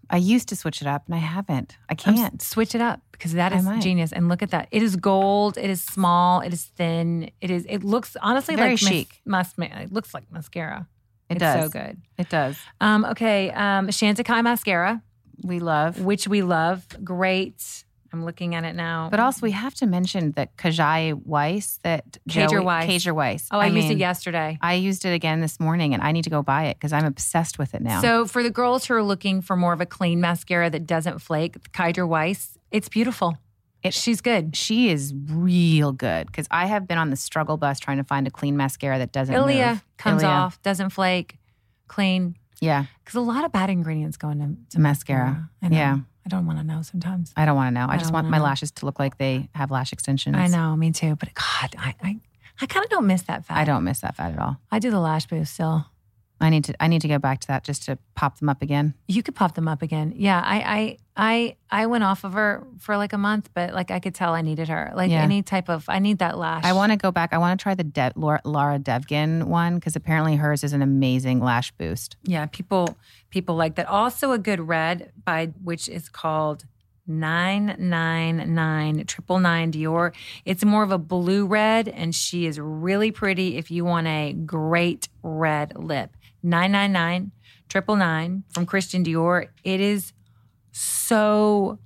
Speaker 6: I used to switch it up and I haven't. I
Speaker 5: I'm
Speaker 6: can't.
Speaker 5: s- switch it up because that
Speaker 6: I
Speaker 5: is
Speaker 6: might.
Speaker 5: genius. And look at that. It is gold. It is small. It is thin. It is. It looks honestly
Speaker 6: Very
Speaker 5: like mas-
Speaker 6: chic.
Speaker 5: Mas- it looks like mascara.
Speaker 6: It
Speaker 5: it's
Speaker 6: does.
Speaker 5: so good.
Speaker 6: It does.
Speaker 5: Um, okay. Um, Chantecaille mascara,
Speaker 6: We love.
Speaker 5: which we love. Great. I'm looking at it now.
Speaker 6: But also, we have to mention that Kajai Weiss, that
Speaker 5: Kajer
Speaker 6: Joey-
Speaker 5: Weiss.
Speaker 6: Kajer Weiss.
Speaker 5: oh, I, used it
Speaker 6: mean,
Speaker 5: yesterday.
Speaker 6: I used it again this morning, and I need to go buy it because I'm obsessed with it now.
Speaker 5: So for the girls who are looking for more of a clean mascara that doesn't flake, Kajer Weiss, it's beautiful.
Speaker 6: It-
Speaker 5: She's good.
Speaker 6: she is real good because I have been on the struggle bus trying to find a clean mascara that doesn't
Speaker 5: Ilia
Speaker 6: move.
Speaker 5: comes
Speaker 6: Ilia.
Speaker 5: off, doesn't flake, clean.
Speaker 6: Yeah,
Speaker 5: Because a lot of bad ingredients go into to
Speaker 6: mascara.
Speaker 5: I know.
Speaker 6: Yeah.
Speaker 5: I don't want to know sometimes.
Speaker 6: I don't want to know. I,
Speaker 5: I
Speaker 6: just
Speaker 5: don't
Speaker 6: want
Speaker 5: wanna
Speaker 6: my
Speaker 5: know.
Speaker 6: lashes to look like they have lash extensions.
Speaker 5: I know, me too. But God, I I, I kind of don't miss that fat.
Speaker 6: I don't miss that fat at all.
Speaker 5: I do the lash boost still.
Speaker 6: I need to. I need to go back to that just to pop them up again.
Speaker 5: You could pop them up again. Yeah, I I I I went off of her for like a month, but like I could tell I needed her. Like
Speaker 6: Yeah.
Speaker 5: any type of, I need that lash.
Speaker 6: I want to go back. I want to try the De- Laura, Laura Devgan one because apparently hers is an amazing lash boost.
Speaker 5: Yeah, people people like that. Also a good red by which is called nine nine nine triple nine Dior. It's more of a blue red, and she is really pretty if you want a great red lip. nine nine nine triple nine from Christian Dior. It is so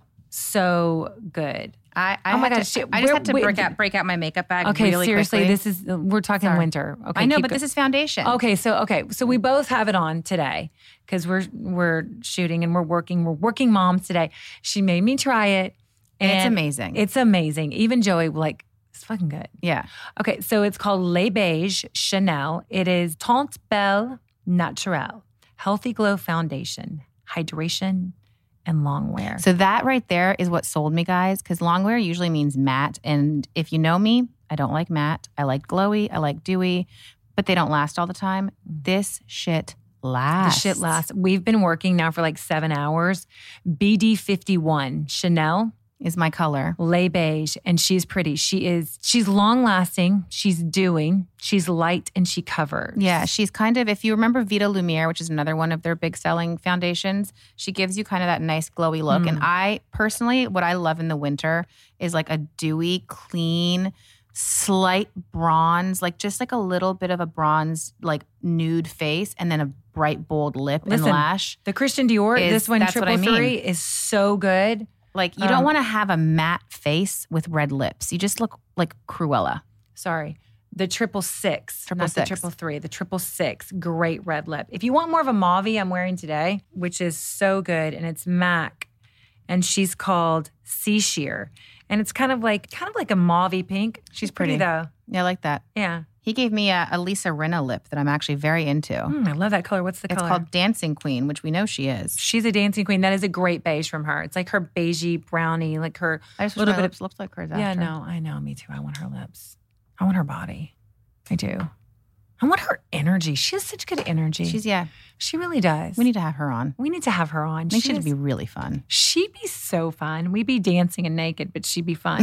Speaker 5: so good.
Speaker 6: I, I
Speaker 5: Oh my
Speaker 6: had
Speaker 5: gosh,
Speaker 6: to,
Speaker 5: shit.
Speaker 6: I just
Speaker 5: Where-
Speaker 6: had to
Speaker 5: wait,
Speaker 6: break out break out my makeup bag.
Speaker 5: Okay,
Speaker 6: really
Speaker 5: seriously,
Speaker 6: quickly.
Speaker 5: this is we're talking
Speaker 6: Sorry.
Speaker 5: winter. Okay,
Speaker 6: I know,
Speaker 5: keep
Speaker 6: but
Speaker 5: go-
Speaker 6: this is foundation.
Speaker 5: Okay, so okay, so we both have it on today because we're we're shooting and we're working. We're working moms today. She made me try it,
Speaker 6: And
Speaker 5: and
Speaker 6: it's amazing.
Speaker 5: It's amazing. Even Joey like it's fucking good.
Speaker 6: Yeah.
Speaker 5: Okay, so it's called Les Beige Chanel. It is Teinte Belle Naturelle Healthy Glow Foundation, hydration, and long wear.
Speaker 6: So that right there is what sold me, guys, because long wear usually means matte. And if you know me, I don't like matte. I like glowy. I like dewy, but they don't last all the time. This shit
Speaker 5: The
Speaker 6: lasts.
Speaker 5: shit lasts. We've been working now for like seven hours. B D fifty-one Chanel.
Speaker 6: Is my color.
Speaker 5: Lay beige, and she's pretty. She is, she's long lasting, she's dewy, she's light, and she covers.
Speaker 6: Yeah, she's kind of, if you remember Vita Lumiere, which is another one of their big selling foundations, she gives you kind of that nice glowy look.
Speaker 5: Mm.
Speaker 6: And I personally, what I love in the winter is like a dewy, clean, slight bronze, like just like a little bit of a bronze, like nude face, and then a bright, bold lip
Speaker 5: Listen,
Speaker 6: and lash.
Speaker 5: The Christian Dior,
Speaker 6: Is-
Speaker 5: this one,
Speaker 6: that's what
Speaker 5: triple
Speaker 6: I mean.
Speaker 5: three, is so good.
Speaker 6: Like you
Speaker 5: Um,
Speaker 6: don't want to have a matte face with red lips. You just look like Cruella.
Speaker 5: Sorry. The triple six,
Speaker 6: Triple
Speaker 5: not
Speaker 6: six.
Speaker 5: the triple three, the triple six, great red lip. If you want more of a mauve I'm wearing today, which is so good, and it's MAC, and she's called Sea Sheer. And it's kind of like kind of like a mauve pink.
Speaker 6: She's pretty.
Speaker 5: though.
Speaker 6: Yeah, I like that.
Speaker 5: Yeah.
Speaker 6: He gave me a, a Lisa Rinna lip that I'm actually very into.
Speaker 5: Mm, I love that color. What's the
Speaker 6: It's
Speaker 5: color?
Speaker 6: called Dancing Queen, which we know she is.
Speaker 5: She's a dancing queen. That is a great beige from her. It's like her beigey brownie, like her
Speaker 6: I just wish
Speaker 5: little
Speaker 6: my
Speaker 5: bit
Speaker 6: lips looked like hers
Speaker 5: of. Yeah,
Speaker 6: after.
Speaker 5: no, I know. Me too. I want her lips. I want her body. I do. I want her energy. She has such good energy.
Speaker 6: She's, yeah,
Speaker 5: she really does.
Speaker 6: we need to have her on.
Speaker 5: we need to have her on.
Speaker 6: I think
Speaker 5: She
Speaker 6: she'd
Speaker 5: is-
Speaker 6: be really fun.
Speaker 5: She'd be so fun. We'd be dancing and naked, but she'd be fun.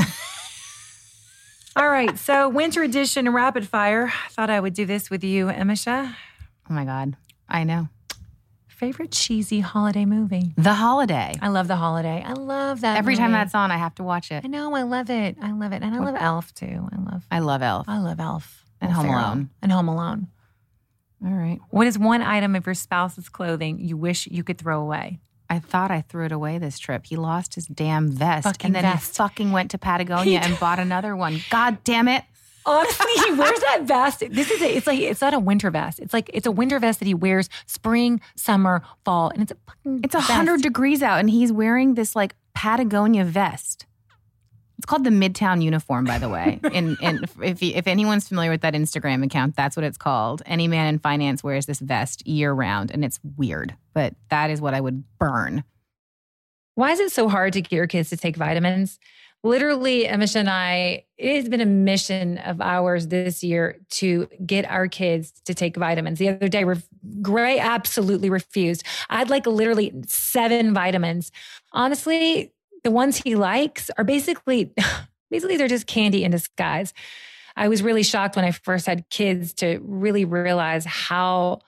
Speaker 5: All right, so winter edition rapid fire. I thought I would do this with you, Emisha.
Speaker 6: Oh my God. I know.
Speaker 5: Favorite cheesy holiday movie?
Speaker 6: The Holiday.
Speaker 5: I love The Holiday. I love that.
Speaker 6: Every time
Speaker 5: movie.
Speaker 6: that's on, I have to watch it.
Speaker 5: I know. I love it. I love it, and I love Elf too. I love.
Speaker 6: I love Elf.
Speaker 5: I love Elf
Speaker 6: And
Speaker 5: Will
Speaker 6: Home
Speaker 5: Ferrell.
Speaker 6: Alone.
Speaker 5: And Home Alone.
Speaker 6: All right.
Speaker 5: What is one item of your spouse's clothing you wish you could throw away?
Speaker 6: I thought I threw it away this trip. He lost his damn vest.
Speaker 5: Fucking
Speaker 6: and then
Speaker 5: vest.
Speaker 6: he fucking went to Patagonia and bought another one. God damn it.
Speaker 5: Honestly, he wears that vest. This is a, it's like it's not a winter vest. It's like it's a winter vest that he wears spring, summer, fall, and it's a fucking.
Speaker 6: It's a
Speaker 5: vest.
Speaker 6: hundred degrees out and he's wearing this like Patagonia vest. It's called the Midtown uniform, by the way. And and if you, if anyone's familiar with that Instagram account, that's what it's called. Any man in finance wears this vest year round, and it's weird, but that is what I would burn.
Speaker 5: Why is it so hard to get your kids to take vitamins? Literally, Emisha and I, it has been a mission of ours this year to get our kids to take vitamins. The other day, Gray absolutely refused. I had like literally seven vitamins. Honestly, the ones he likes are basically, basically they're just candy in disguise. I was really shocked when I first had kids to really realize how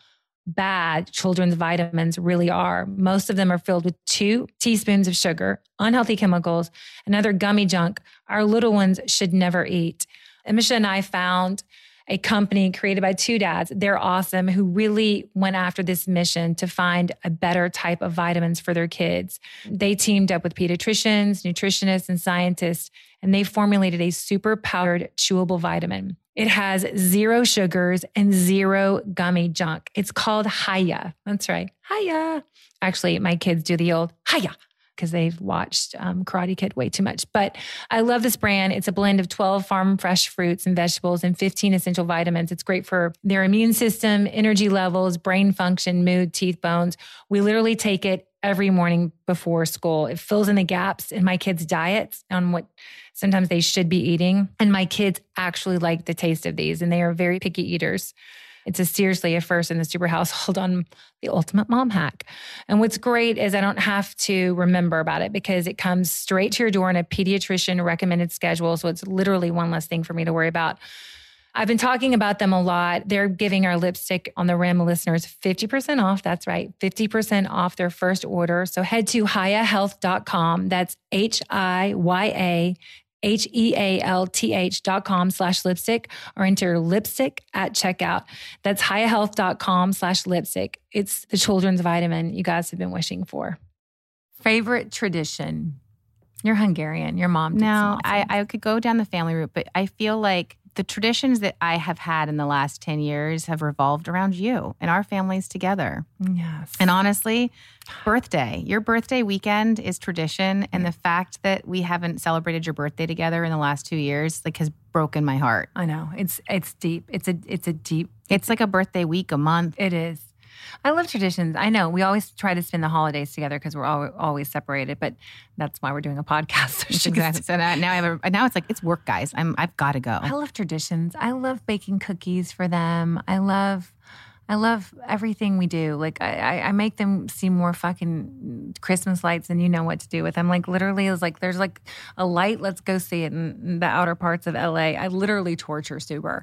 Speaker 5: bad children's vitamins really are. Most of them are filled with two teaspoons of sugar, unhealthy chemicals, and other gummy junk our little ones should never eat. And Misha and I found a company created by two dads. They're awesome, who really went after this mission to find a better type of vitamins for their kids. They teamed up with pediatricians, nutritionists, and scientists, and they formulated a super powdered chewable vitamin. It has zero sugars and zero gummy junk. It's called Hiya. That's right. Hiya. Actually, my kids do the old Hiya because they've watched um, Karate Kid way too much. But I love this brand. It's a blend of twelve farm fresh fruits and vegetables and fifteen essential vitamins. It's great for their immune system, energy levels, brain function, mood, teeth, bones. We literally take it every morning before school. It fills in the gaps in my kids' diets on what sometimes they should be eating. And my kids actually like the taste of these, and they are very picky eaters. It's a seriously a first in the Super household on the ultimate mom hack. And what's great is I don't have to remember about it because it comes straight to your door in a pediatrician recommended schedule. So it's literally one less thing for me to worry about. I've been talking about them a lot. They're giving our Lipstick on the Rim listeners fifty percent off. That's right, fifty percent off their first order. So head to hiya health dot com. That's H I Y A H E A L T H dot com slash lipstick or enter lipstick at checkout. That's hiya health dot com slash lipstick. It's the children's vitamin you guys have been wishing for. Favorite tradition? You're Hungarian. Your mom did
Speaker 6: No,
Speaker 5: some
Speaker 6: I,
Speaker 5: awesome-
Speaker 6: I could go down the family route, but I feel like the traditions that I have had in the last ten years have revolved around you and our families together.
Speaker 5: Yes.
Speaker 6: And honestly, birthday, your birthday weekend is tradition. And the fact that we haven't celebrated your birthday together in the last two years, like, has broken my heart.
Speaker 5: I know. It's it's deep. It's a it's a deep.
Speaker 6: It's like a birthday week, a month.
Speaker 5: It is. I love traditions. I know we always try to spend the holidays together because we're al- always separated, but that's why we're doing a podcast. So she
Speaker 6: Exactly.
Speaker 5: gets-
Speaker 6: So now now I have a, now it's like, it's work, guys. I'm I've got to go.
Speaker 5: I love traditions. I love baking cookies for them. I love, I love everything we do. Like I, I, I make them seem more fucking Christmas lights than you know what to do with them. Like literally, it's like there's like a light. Let's go see it in the outer parts of L A. I literally torture Stuber.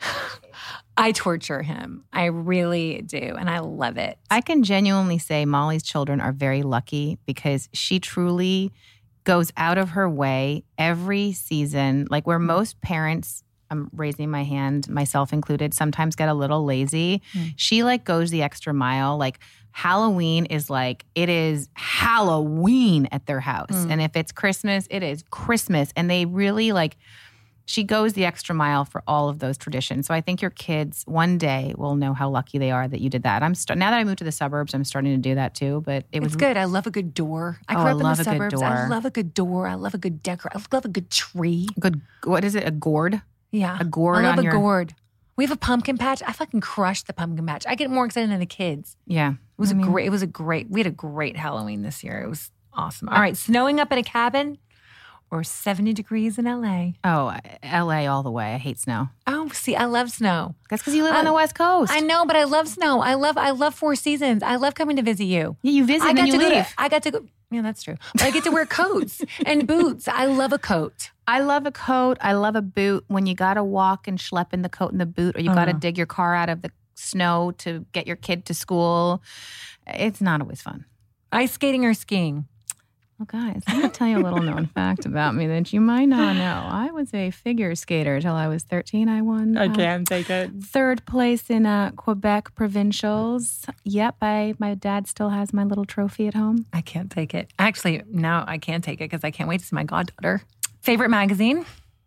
Speaker 5: I torture him. I really do, and I love it.
Speaker 6: I can genuinely say Molly's children are very lucky because she truly goes out of her way every season. Like where most parents, I'm raising my hand, myself included, sometimes get a little lazy. Mm. She like goes the extra mile. Like Halloween is like, it is Halloween at their house. Mm. And if it's Christmas, it is Christmas. And they really like, she goes the extra mile for all of those traditions. So I think your kids one day will know how lucky they are that you did that. I'm st- now that I moved to the suburbs, I'm starting to do that too. But it was
Speaker 5: it's good. I love a good door. I
Speaker 6: oh,
Speaker 5: grew
Speaker 6: I
Speaker 5: up in
Speaker 6: love
Speaker 5: the
Speaker 6: a good
Speaker 5: suburbs.
Speaker 6: door.
Speaker 5: I love a good door. I love a good decor. I love a good tree.
Speaker 6: Good. What is it? A gourd?
Speaker 5: Yeah,
Speaker 6: a gourd.
Speaker 5: I love
Speaker 6: on
Speaker 5: a
Speaker 6: your...
Speaker 5: gourd. We have a pumpkin patch. I fucking crushed the pumpkin patch. I get more excited than the kids.
Speaker 6: Yeah,
Speaker 5: it was
Speaker 6: I
Speaker 5: a
Speaker 6: mean...
Speaker 5: great. It was a great. We had a great Halloween this year. It was awesome. All right, snowing up in a cabin. Or seventy degrees in L A.
Speaker 6: Oh, L A all the way. I hate snow.
Speaker 5: Oh, see, I love snow.
Speaker 6: That's because you live
Speaker 5: I,
Speaker 6: on the West Coast.
Speaker 5: I know, but I love snow. I love I love Four Seasons. I love coming to visit you.
Speaker 6: Yeah, you visit
Speaker 5: I
Speaker 6: and
Speaker 5: got
Speaker 6: then
Speaker 5: to
Speaker 6: you
Speaker 5: go
Speaker 6: leave.
Speaker 5: To, I got to go. Yeah, that's true. But I get to wear coats and boots. I love a coat.
Speaker 6: I love a coat. I love a boot. When you got to walk and schlep in the coat and the boot, or you got to
Speaker 5: Uh-huh.
Speaker 6: dig your car out of the snow to get your kid to school, it's not always fun.
Speaker 5: Ice skating or skiing?
Speaker 6: Well, guys, let me tell you a little known fact about me that you might not know. I was a figure skater till I was thirteen. I won.
Speaker 5: I
Speaker 6: uh,
Speaker 5: can't take it.
Speaker 6: Third place in uh, Quebec provincials. Yep, I my dad still has my little trophy at home.
Speaker 5: I can't take it. Actually, no, I can't take it because I can't wait to see my goddaughter. Favorite magazine?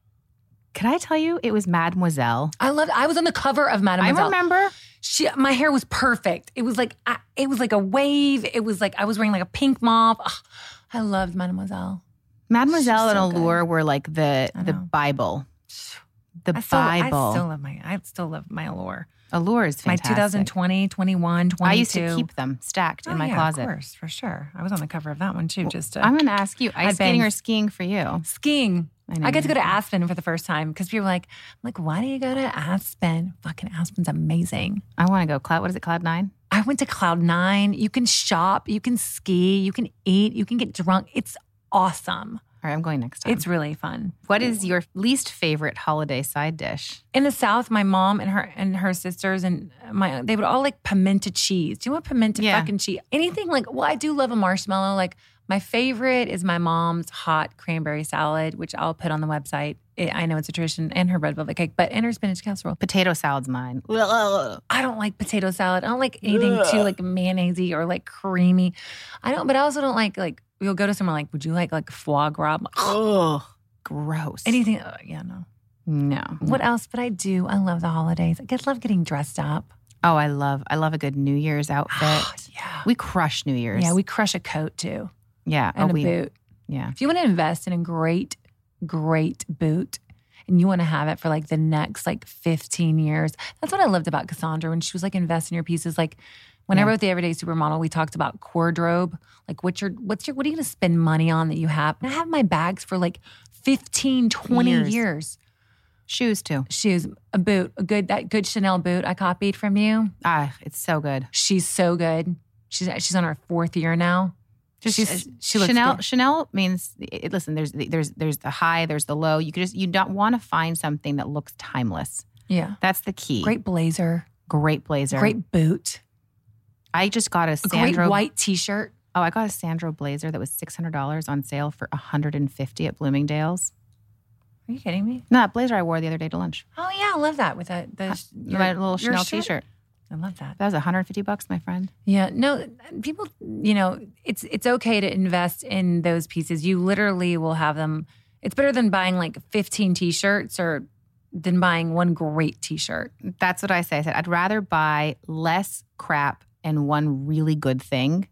Speaker 6: Could I tell you it was Mademoiselle?
Speaker 5: I loved. I was on the cover of Mademoiselle.
Speaker 6: I remember.
Speaker 5: She, my hair was perfect. It was like I, it was like a wave. It was like I was wearing like a pink mauve. Ugh, I loved Mademoiselle.
Speaker 6: Mademoiselle
Speaker 5: She's
Speaker 6: and
Speaker 5: so
Speaker 6: Allure
Speaker 5: good.
Speaker 6: were like the
Speaker 5: I
Speaker 6: the
Speaker 5: know.
Speaker 6: Bible. The
Speaker 5: I still,
Speaker 6: Bible.
Speaker 5: I still love my. I still love my Allure.
Speaker 6: Allure is fantastic.
Speaker 5: My twenty twenty, twenty-one, twenty-two.
Speaker 6: I used to keep them stacked in
Speaker 5: Oh,
Speaker 6: my
Speaker 5: yeah,
Speaker 6: closet.
Speaker 5: Of course, for sure. I was on the cover of that one too. Just to,
Speaker 6: I'm going to ask you, ice skating
Speaker 5: bangs.
Speaker 6: or skiing for you?
Speaker 5: skiing.
Speaker 6: I know
Speaker 5: I, got to
Speaker 6: you
Speaker 5: go to
Speaker 6: have.
Speaker 5: Aspen for the first time because people were like, I'm like, why do you go to Aspen? Fucking Aspen's amazing.
Speaker 6: I want to go. Cloud. What is it? Cloud Nine.
Speaker 5: I went to Cloud Nine. You can shop, you can ski, you can eat, you can get drunk. It's awesome.
Speaker 6: All right, I'm going next time.
Speaker 5: It's really fun.
Speaker 6: What is your least favorite holiday side dish?
Speaker 5: In the South, my mom and her and her sisters and my they would all like pimento cheese. Do you want pimento
Speaker 6: Yeah.
Speaker 5: fucking cheese? Anything like, well, I do love a marshmallow. Like my favorite is my mom's hot cranberry salad, which I'll put on the website. It, I know it's a tradition, and her red velvet cake, but and her spinach casserole.
Speaker 6: Potato salad's mine.
Speaker 5: I don't like potato salad. I don't like anything too like mayonnaisey or like creamy. I don't, but I also don't like like we'll go to somewhere like, would you like like foie gras?
Speaker 6: Ugh, gross.
Speaker 5: Anything? Uh, yeah, no.
Speaker 6: No.
Speaker 5: What else? But I do. I love the holidays. I just love getting dressed up.
Speaker 6: Oh, I love I love a good New Year's outfit.
Speaker 5: Yeah.
Speaker 6: We crush New Year's.
Speaker 5: Yeah, we crush a coat too
Speaker 6: yeah
Speaker 5: and
Speaker 6: oh,
Speaker 5: a
Speaker 6: we,
Speaker 5: boot.
Speaker 6: Yeah.
Speaker 5: If you want to invest in a great, great boot and you want to have it for like the next like fifteen years, that's what I loved about Cassandra when she was like, invest in your pieces. Like when
Speaker 6: Yeah.
Speaker 5: I wrote The Everyday Supermodel, we talked about wardrobe. Like what's your, what's your, what are you going to spend money on that you have? And I have my bags for like fifteen, twenty
Speaker 6: Years.
Speaker 5: years.
Speaker 6: Shoes too.
Speaker 5: Shoes, a boot, a good, that good Chanel boot I copied from you.
Speaker 6: Ah, it's so good.
Speaker 5: She's so good. She's she's on her fourth year now.
Speaker 6: Just
Speaker 5: She's, she looks
Speaker 6: Chanel.
Speaker 5: good.
Speaker 6: Chanel means it, listen. There's there's there's the high. There's the low. You could just you don't want to find something that looks timeless.
Speaker 5: Yeah.
Speaker 6: That's the key.
Speaker 5: Great blazer.
Speaker 6: great blazer.
Speaker 5: Great boot.
Speaker 6: I just got a
Speaker 5: A
Speaker 6: Sandro
Speaker 5: great white t-shirt.
Speaker 6: Oh, I got a Sandro blazer that was six hundred dollars on sale for one hundred fifty dollars at Bloomingdale's.
Speaker 5: Are you kidding me?
Speaker 6: No, that blazer I wore the other day to lunch.
Speaker 5: Oh yeah, I love that with that. The, your-
Speaker 6: My little
Speaker 5: your
Speaker 6: Chanel
Speaker 5: shirt.
Speaker 6: t-shirt.
Speaker 5: I love that.
Speaker 6: That was one hundred fifty bucks, my friend.
Speaker 5: Yeah, no, people, you know, it's it's okay to invest in those pieces. You literally will have them. It's better than buying like fifteen t-shirts or than buying one great t-shirt.
Speaker 6: That's what I say. I said I'd rather buy less crap and one really good thing.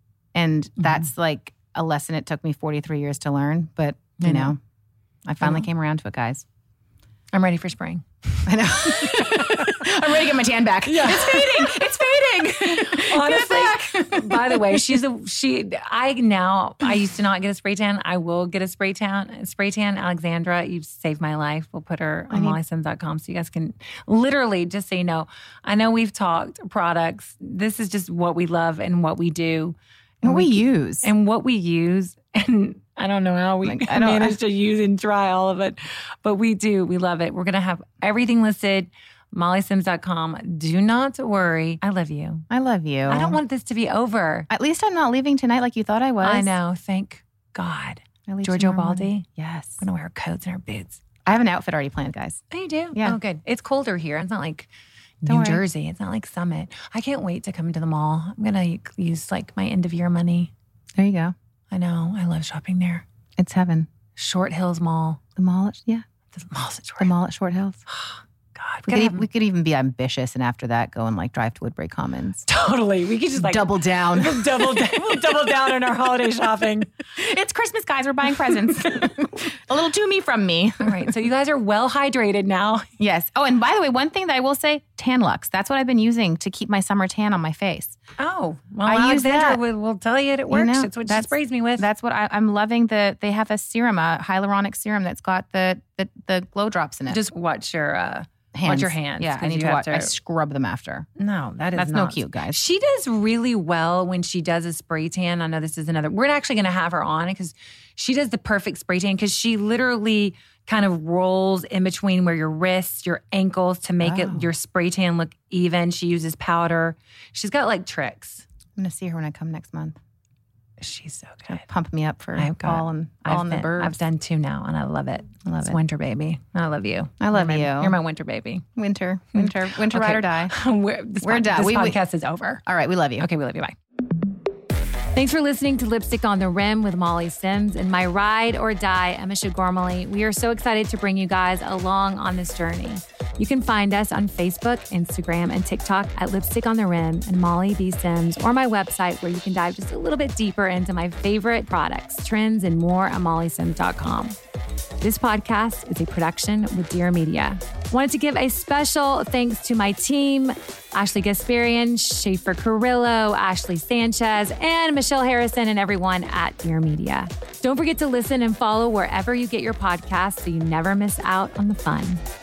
Speaker 6: And that's like a lesson it took me forty-three years to learn. But, you
Speaker 5: I know.
Speaker 6: know, I finally
Speaker 5: know.
Speaker 6: came around to it, guys.
Speaker 5: I'm ready for spring.
Speaker 6: I know. I'm ready to get my tan back. Yeah. It's fading. It's fading.
Speaker 5: Honestly, by the way, she's a she. I now I used to not get a spray tan. I will get a spray tan. A spray tan, Alexandra, you've saved my life. We'll put her on molly sims dot com so you guys can literally just say no. I know we've talked products. This is just what we love and what we do,
Speaker 6: What we use.
Speaker 5: and what we use. And I don't know how we
Speaker 6: Like, I don't-
Speaker 5: managed to use and try all of it, but we do. We love it. We're gonna have everything listed. molly sims dot com. Do not worry. I love you.
Speaker 6: I love you.
Speaker 5: I don't want this to be over.
Speaker 6: At least I'm not leaving tonight like you thought I was.
Speaker 5: I know. Thank God.
Speaker 6: I leave
Speaker 5: Giorgio
Speaker 6: tomorrow
Speaker 5: Baldi.
Speaker 6: morning. Yes.
Speaker 5: We're going to wear our coats and our boots.
Speaker 6: I have an outfit already planned, guys.
Speaker 5: Oh, you do?
Speaker 6: Yeah.
Speaker 5: Oh, good. It's colder here. It's not like
Speaker 6: Don't
Speaker 5: New
Speaker 6: worry.
Speaker 5: Jersey. It's not like Summit. I can't wait to come to the mall. I'm going to use like my end of year money.
Speaker 6: There you go.
Speaker 5: I know. I love shopping there.
Speaker 6: It's heaven.
Speaker 5: Short Hills Mall.
Speaker 6: The mall, at, yeah.
Speaker 5: The mall's at Short
Speaker 6: The
Speaker 5: Hills.
Speaker 6: mall at Short Hills.
Speaker 5: God.
Speaker 6: We
Speaker 5: gotta
Speaker 6: could,
Speaker 5: have-
Speaker 6: even, we could even be ambitious and after that go and like drive to Woodbury Commons.
Speaker 5: totally. We could just like
Speaker 6: Double down.
Speaker 5: We'll double down. We'll double down on our holiday shopping.
Speaker 6: It's Christmas, guys. We're buying presents. A little to me from me.
Speaker 5: All right. So you guys are well hydrated now.
Speaker 6: Yes. Oh, and by the way, one thing that I will say, Tan-Lux. That's what I've been using to keep my summer tan on my face.
Speaker 5: Oh, well,
Speaker 6: I use
Speaker 5: Alexandra
Speaker 6: that.
Speaker 5: will, will tell you it
Speaker 6: You
Speaker 5: works.
Speaker 6: know,
Speaker 5: It's what she
Speaker 6: that's-
Speaker 5: sprays me with.
Speaker 6: That's what I, I'm loving. The They have a serum, a hyaluronic serum that's got the the, the glow drops in it.
Speaker 5: Just watch your uh, watch your hands.
Speaker 6: Yeah, I
Speaker 5: 'cause
Speaker 6: need
Speaker 5: you
Speaker 6: to
Speaker 5: have
Speaker 6: watch. I scrub them after.
Speaker 5: No, that is
Speaker 6: That's no
Speaker 5: not
Speaker 6: cute, guys.
Speaker 5: She does really well when she does a spray tan. I know this is another. We're actually going to have her on because she does the perfect spray tan because she literally kind of rolls in between where your wrists, your ankles to make
Speaker 6: Oh.
Speaker 5: it your spray tan look even. She uses powder. She's got like tricks.
Speaker 6: I'm going to see her when I come next month.
Speaker 5: She's so good.
Speaker 6: Pump me up for
Speaker 5: I've got.
Speaker 6: all and all
Speaker 5: I've,
Speaker 6: in the
Speaker 5: been-
Speaker 6: burbs.
Speaker 5: I've done two now, and I love it.
Speaker 6: I love
Speaker 5: it's
Speaker 6: it.
Speaker 5: winter baby. I love you.
Speaker 6: I love
Speaker 5: You're my-
Speaker 6: you.
Speaker 5: You're my winter baby.
Speaker 6: Winter, winter, winter
Speaker 5: Okay.
Speaker 6: ride or die.
Speaker 5: We're, this
Speaker 6: We're
Speaker 5: pod-
Speaker 6: done.
Speaker 5: This
Speaker 6: We- we-
Speaker 5: podcast is over.
Speaker 6: All right, we love you.
Speaker 5: Okay, we love you. Bye. Thanks for listening to Lipstick on the Rim with Molly Sims and my ride or die, Amisha Gormley. We are so excited to bring you guys along on this journey. You can find us on Facebook, Instagram, and TikTok at Lipstick on the Rim and Molly B. Sims, or my website where you can dive just a little bit deeper into my favorite products, trends, and more at molly sims dot com. This podcast is a production with Dear Media. Wanted to give a special thanks to my team, Ashley Gasparian, Schaefer Carrillo, Ashley Sanchez, and Michelle Harrison, and everyone at Dear Media. Don't forget to listen and follow wherever you get your podcasts so you never miss out on the fun.